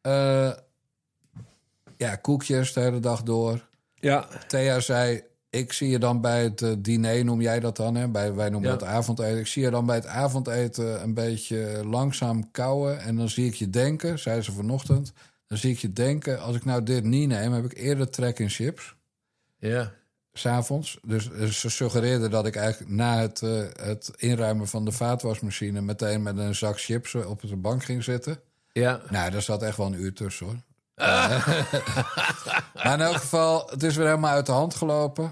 Speaker 1: Koekjes de hele dag door.
Speaker 2: Ja.
Speaker 1: Thea zei, ik zie je dan bij het diner, noem jij dat dan, hè? Wij noemen dat avondeten. Ik zie je dan bij het avondeten een beetje langzaam kauwen. En dan zie ik je denken, zei ze vanochtend. Dan zie ik je denken, als ik nou dit niet neem, heb ik eerder trek in chips.
Speaker 2: Ja.
Speaker 1: 's avonds. Dus ze suggereerde dat ik eigenlijk na het inruimen van de vaatwasmachine meteen met een zak chips op de bank ging zitten.
Speaker 2: Ja.
Speaker 1: Nou, daar zat echt wel een uur tussen, hoor. Maar in elk geval, het is weer helemaal uit de hand gelopen.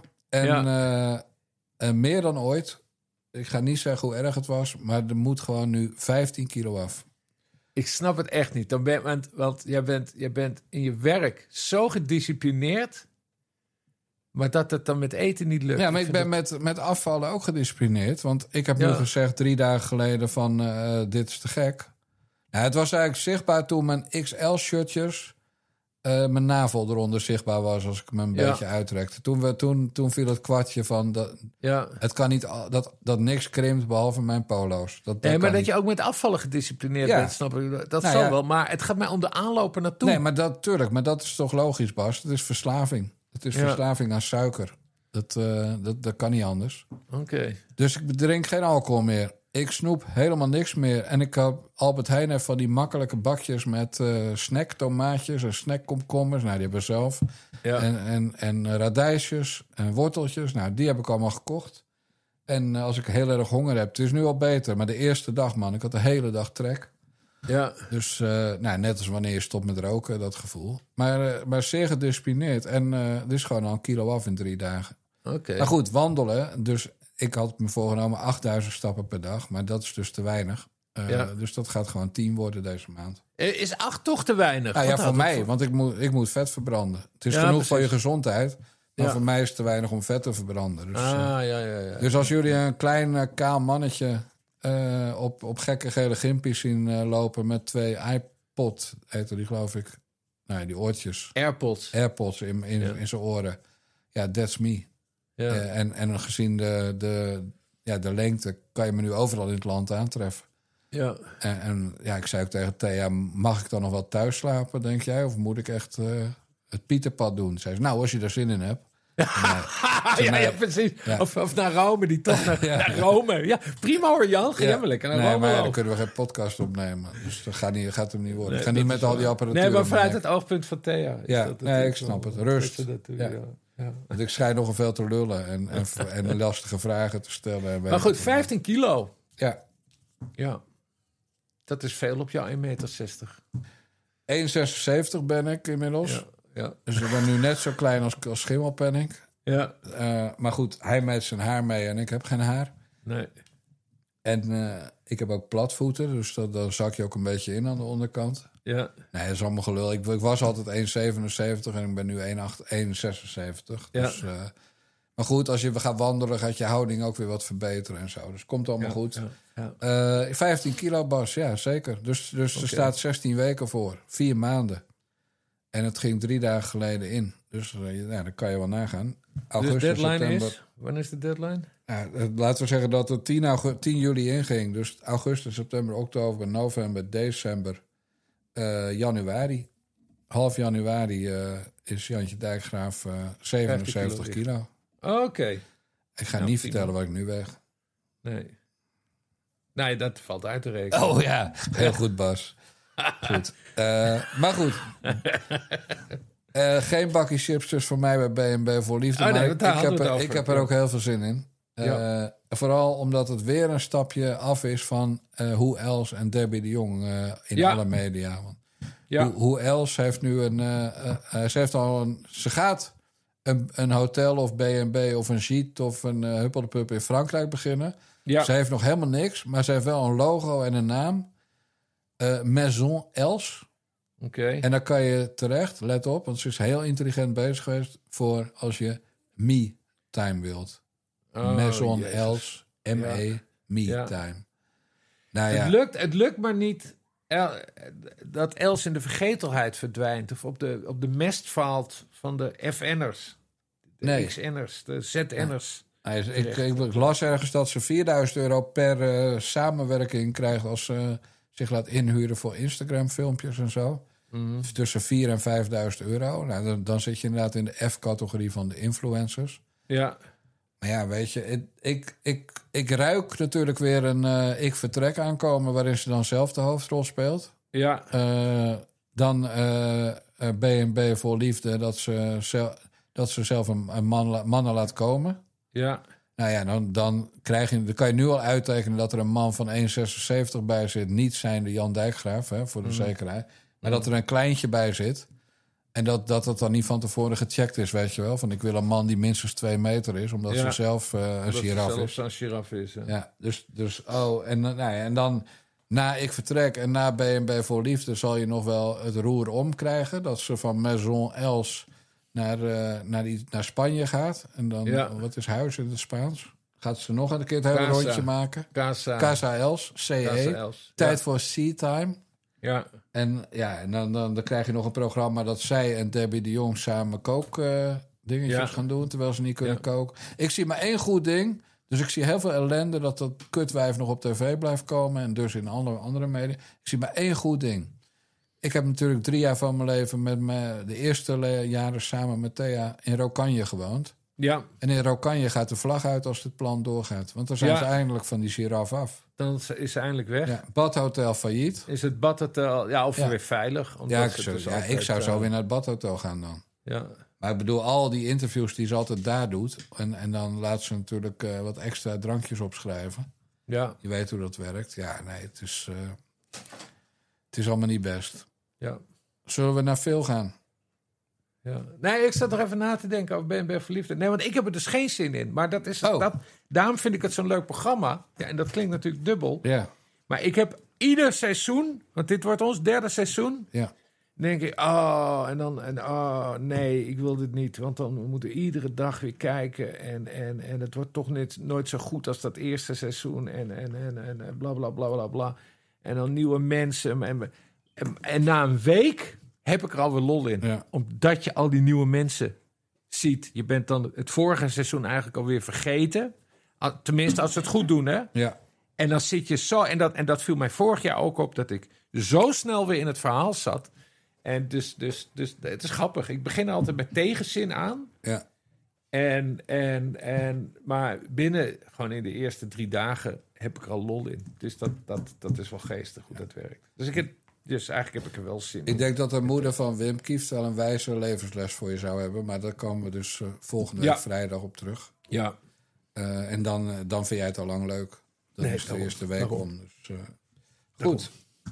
Speaker 1: En meer dan ooit. Ik ga niet zeggen hoe erg het was, maar er moet gewoon nu 15 kilo af.
Speaker 2: Ik snap het echt niet. Want jij bent in je werk zo gedisciplineerd, maar dat het dan met eten niet lukt.
Speaker 1: Ja, maar ik ben met afvallen ook gedisciplineerd. Want ik heb nu gezegd 3 dagen geleden van dit is te gek. Nou, het was eigenlijk zichtbaar toen mijn XL-shirtjes, mijn navel eronder zichtbaar was als ik me een beetje uitrekte. Toen viel het kwartje van het kan niet dat niks krimpt behalve mijn polo's.
Speaker 2: Maar dat je ook met afvallen gedisciplineerd bent, snap ik. Dat zal wel, maar het gaat mij om de aanlopen naartoe.
Speaker 1: Nee, maar dat is toch logisch, Bas. Het is verslaving. Het is verslaving aan suiker. Dat kan niet anders.
Speaker 2: Oké.
Speaker 1: Dus ik drink geen alcohol meer. Ik snoep helemaal niks meer. En ik heb Albert Heijn heeft van die makkelijke bakjes met snacktomaatjes en snackkomkommers. Nou, die hebben we zelf. Ja. En radijsjes en worteltjes. Nou, die heb ik allemaal gekocht. En als ik heel erg honger heb, het is nu al beter. Maar de eerste dag, man, ik had de hele dag trek.
Speaker 2: Ja.
Speaker 1: Dus net als wanneer je stopt met roken, dat gevoel. Maar zeer gedisciplineerd. En het is gewoon al 1 kilo af in 3 dagen.
Speaker 2: Oké.
Speaker 1: Maar goed, wandelen. Dus ik had me voorgenomen 8000 stappen per dag. Maar dat is dus te weinig. Dus dat gaat gewoon 10 worden deze maand.
Speaker 2: Is 8 toch te weinig?
Speaker 1: Nou, ja, voor mij. Want ik moet vet verbranden. Het is genoeg voor je gezondheid. Maar voor mij is het te weinig om vet te verbranden. Dus, dus als jullie een klein kaal mannetje op gekke gele gimpies zien lopen met 2 iPod, heette die geloof ik. Nou, die oortjes. AirPods in zijn oren. Ja, that's me. Ja. En gezien de lengte kan je me nu overal in het land aantreffen. Ja. En ik zei ook tegen Thea, mag ik dan nog wel thuis slapen, denk jij? Of moet ik echt het Pieterpad doen? Zei ze, nou, als je er zin in hebt.
Speaker 2: Ja, precies. Ja. Of naar Rome, die toch naar Rome. Ja, prima hoor, Jan. Grimmelijk.
Speaker 1: Maar dan kunnen we geen podcast opnemen. Dus dat gaat hem niet worden.
Speaker 2: Nee,
Speaker 1: ik ga niet met al die apparatuur.
Speaker 2: Nee, maar vanuit het oogpunt van Thea.
Speaker 1: Ik snap het. Rust. Ja. Want ik schijn nogal veel te lullen en lastige vragen te stellen.
Speaker 2: Maar goed, 15 kilo.
Speaker 1: Ja.
Speaker 2: Dat is veel op jouw 1,60 meter.
Speaker 1: 1,76 ben ik inmiddels. Ja. Dus ik ben nu net zo klein als Schimmelpenninck. Ja. Maar goed, hij met zijn haar mee en ik heb geen haar.
Speaker 2: Nee.
Speaker 1: En ik heb ook platvoeten, dus dan zak je ook een beetje in aan de onderkant.
Speaker 2: Ja.
Speaker 1: Nee, dat is allemaal gelul. Ik was altijd 1,77 en ik ben nu 1,76. Ja. Dus, maar goed, als je gaat wandelen, gaat je houding ook weer wat verbeteren en zo. Dus komt allemaal goed. Ja. 15 kilo, Bas, ja, zeker. Dus er staat 16 weken voor. 4 maanden. En het ging 3 dagen geleden in. Dus dan kan je wel nagaan.
Speaker 2: Augustus, de deadline september, is? Wanneer is de deadline?
Speaker 1: Laten we zeggen dat het 10 juli inging. Dus augustus, september, oktober, november, december, januari. Half januari is Jantje Dijkgraaf 77 kilo.
Speaker 2: Oké.
Speaker 1: Ik ga niet vertellen wat ik nu weeg.
Speaker 2: Nee, dat valt uit te rekenen.
Speaker 1: Oh ja, heel goed, Bas. Goed. Maar goed. Geen bakje chips dus voor mij bij B&B voor liefde. Maar ik heb er ook heel veel zin in. Vooral omdat het weer een stapje af is van hoe Els en Debbie de Jong in alle media. Hoe Els heeft nu ze gaat een hotel of B&B of een Gîte of een Huppeldepup in Frankrijk beginnen. Ja. Ze heeft nog helemaal niks, maar ze heeft wel een logo en een naam. Maison Els.
Speaker 2: Okay.
Speaker 1: En dan kan je terecht, let op, want ze is heel intelligent bezig geweest voor als je me-time wilt. Maison Els, M-E, me-time. Nou,
Speaker 2: het lukt maar niet dat Els in de vergetelheid verdwijnt of op de mest valt van de FN'ers. De XN'ers, de ZN'ers.
Speaker 1: Ik las ergens dat ze €4.000 per samenwerking krijgt als ze zich laat inhuren voor Instagram-filmpjes en zo. Tussen 4.000 en €5.000. Nou, dan zit je inderdaad in de F-categorie van de influencers.
Speaker 2: Ja.
Speaker 1: Maar ja, weet je, ik ruik natuurlijk weer een Ik Vertrek aankomen waarin ze dan zelf de hoofdrol speelt.
Speaker 2: Ja.
Speaker 1: Dan B&B voor liefde, dat ze zelf een mannen laat komen.
Speaker 2: Ja.
Speaker 1: Nou ja, dan kan je nu al uittekenen dat er een man van 1,76 bij zit. Niet zijnde Jan Dijkgraaf, voor de zekerheid. Maar dat er een kleintje bij zit. En dat het dan niet van tevoren gecheckt is, weet je wel. Van ik wil een man die minstens 2 meter is, omdat ze zelf een giraf is.
Speaker 2: Zo'n giraf is.
Speaker 1: Ja, en dan na Ik Vertrek en na B&B voor liefde zal je nog wel het roer omkrijgen. Dat ze van Maison Els naar Spanje gaat. En dan, wat is huis in het Spaans? Gaat ze nog een keer het hele rondje maken? Casa Els, CE. Tijd voor Sea Time.
Speaker 2: Ja.
Speaker 1: En dan krijg je nog een programma dat zij en Debbie de Jong samen kookdingetjes gaan doen, terwijl ze niet kunnen koken. Ik zie maar één goed ding. Dus ik zie heel veel ellende dat kutwijf nog op tv blijft komen en dus in andere media. Ik zie maar één goed ding. Ik heb natuurlijk 3 jaar van mijn leven de eerste jaren samen met Thea in Rokanje gewoond.
Speaker 2: Ja.
Speaker 1: En in Rokanje gaat de vlag uit als het plan doorgaat. Want dan zijn ze eindelijk van die giraf af.
Speaker 2: Dan is ze eindelijk weg.
Speaker 1: Ja, badhotel failliet.
Speaker 2: Is het badhotel, of weer veilig?
Speaker 1: Ik zou zo weer naar het badhotel gaan dan.
Speaker 2: Ja.
Speaker 1: Maar ik bedoel, al die interviews die ze altijd daar doet. En dan laat ze natuurlijk wat extra drankjes opschrijven.
Speaker 2: Ja.
Speaker 1: Je weet hoe dat werkt. Ja, nee, het is allemaal niet best.
Speaker 2: Ja.
Speaker 1: Zullen we naar Phil gaan?
Speaker 2: Ja. Nee, ik zat nog even na te denken over Ben Verliefd. Nee, want ik heb er dus geen zin in. Maar dat is daarom vind ik het zo'n leuk programma. Ja, en dat klinkt natuurlijk dubbel.
Speaker 1: Ja.
Speaker 2: Maar ik heb ieder seizoen, want dit wordt ons 3e seizoen.
Speaker 1: Ja.
Speaker 2: Denk ik, nee, ik wil dit niet. Want dan moeten we iedere dag weer kijken. En het wordt toch nooit zo goed als dat eerste seizoen. En bla bla bla bla bla. En dan nieuwe mensen. En na een week heb ik er alweer lol in. Ja. Omdat je al die nieuwe mensen ziet. Je bent dan het vorige seizoen eigenlijk alweer vergeten. Tenminste, als ze het goed doen, hè?
Speaker 1: Ja.
Speaker 2: En dan zit je zo... En dat viel mij vorig jaar ook op, dat ik zo snel weer in het verhaal zat. En dus het is grappig. Ik begin altijd met tegenzin aan.
Speaker 1: Ja.
Speaker 2: Maar binnen, gewoon in de eerste 3 dagen, heb ik er al lol in. Dus dat is wel geestig hoe dat werkt. Dus eigenlijk heb ik er wel zin in.
Speaker 1: Ik denk dat de moeder van Wim Kieft wel een wijze levensles voor je zou hebben. Maar daar komen we dus volgende week vrijdag op terug.
Speaker 2: Ja.
Speaker 1: En dan vind jij het al lang leuk. Dat is de eerste week om. Dus, goed.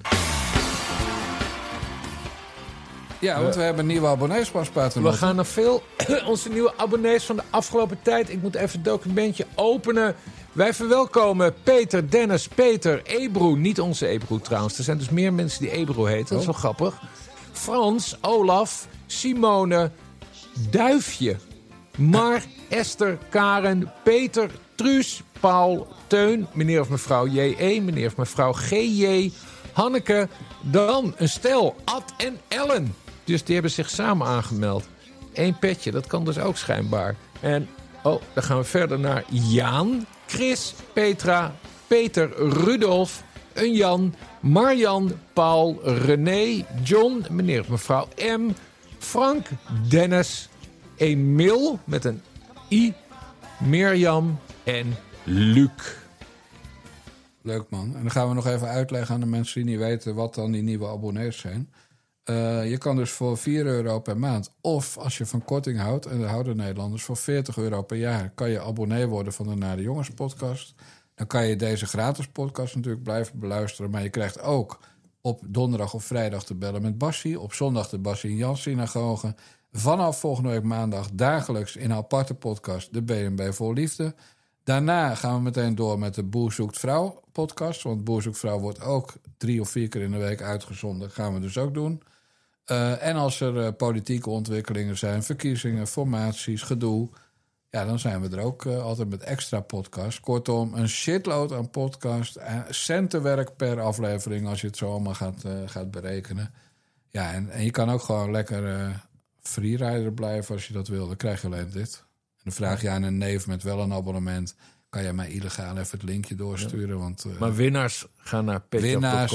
Speaker 1: Ja, want we hebben nieuwe abonnees pas,
Speaker 2: We gaan naar veel. Onze nieuwe abonnees van de afgelopen tijd. Ik moet even het documentje openen. Wij verwelkomen Peter, Dennis, Peter, Ebro. Niet onze Ebro trouwens. Er zijn dus meer mensen die Ebro heten. Dat is wel grappig. Frans, Olaf, Simone, Duifje, Mar, Esther, Karen, Peter, Truus, Paul, Teun, meneer of mevrouw J.E., meneer of mevrouw G.J., Hanneke, dan een stel, Ad en Ellen. Dus die hebben zich samen aangemeld. 1 petje, dat kan dus ook schijnbaar. En, dan gaan we verder naar Jaan, Chris, Petra, Peter, Rudolf, een Jan, Marjan, Paul, René, John, meneer of mevrouw M, Frank, Dennis, Emil met een I, Mirjam en Luc.
Speaker 1: Leuk man. En dan gaan we nog even uitleggen aan de mensen die niet weten wat dan die nieuwe abonnees zijn. Je kan dus voor €4 per maand, of als je van korting houdt, en dat houden Nederlanders, voor €40 per jaar kan je abonnee worden van de Naar de Jongens podcast. Dan kan je deze gratis podcast natuurlijk blijven beluisteren, maar je krijgt ook op donderdag of vrijdag te bellen met Bassie, op zondag de Bassie en Jan synagoge. Vanaf volgende week maandag dagelijks in een aparte podcast de BNB Vol Liefde. Daarna gaan we meteen door met de Boer Zoekt Vrouw podcast. Want Boer Zoekt Vrouw wordt ook 3 of 4 keer in de week uitgezonden. Gaan we dus ook doen. En als er politieke ontwikkelingen zijn, verkiezingen, formaties, gedoe, ja, dan zijn we er ook altijd met extra podcasts. Kortom, een shitload aan podcasts. Centenwerk per aflevering als je het zo allemaal gaat berekenen. Ja, en je kan ook gewoon lekker freerider blijven als je dat wil. Dan krijg je alleen dit. En dan vraag je aan een neef met wel een abonnement, kan jij mij illegaal even het linkje doorsturen? Ja. Want,
Speaker 2: maar winnaars gaan naar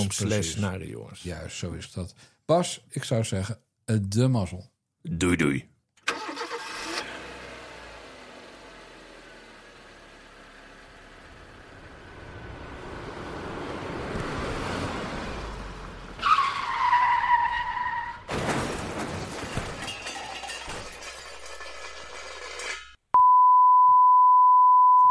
Speaker 2: patreon.com/naardejongens.
Speaker 1: Juist, zo is dat. Bas, ik zou zeggen, de mazzel.
Speaker 2: Doei doei.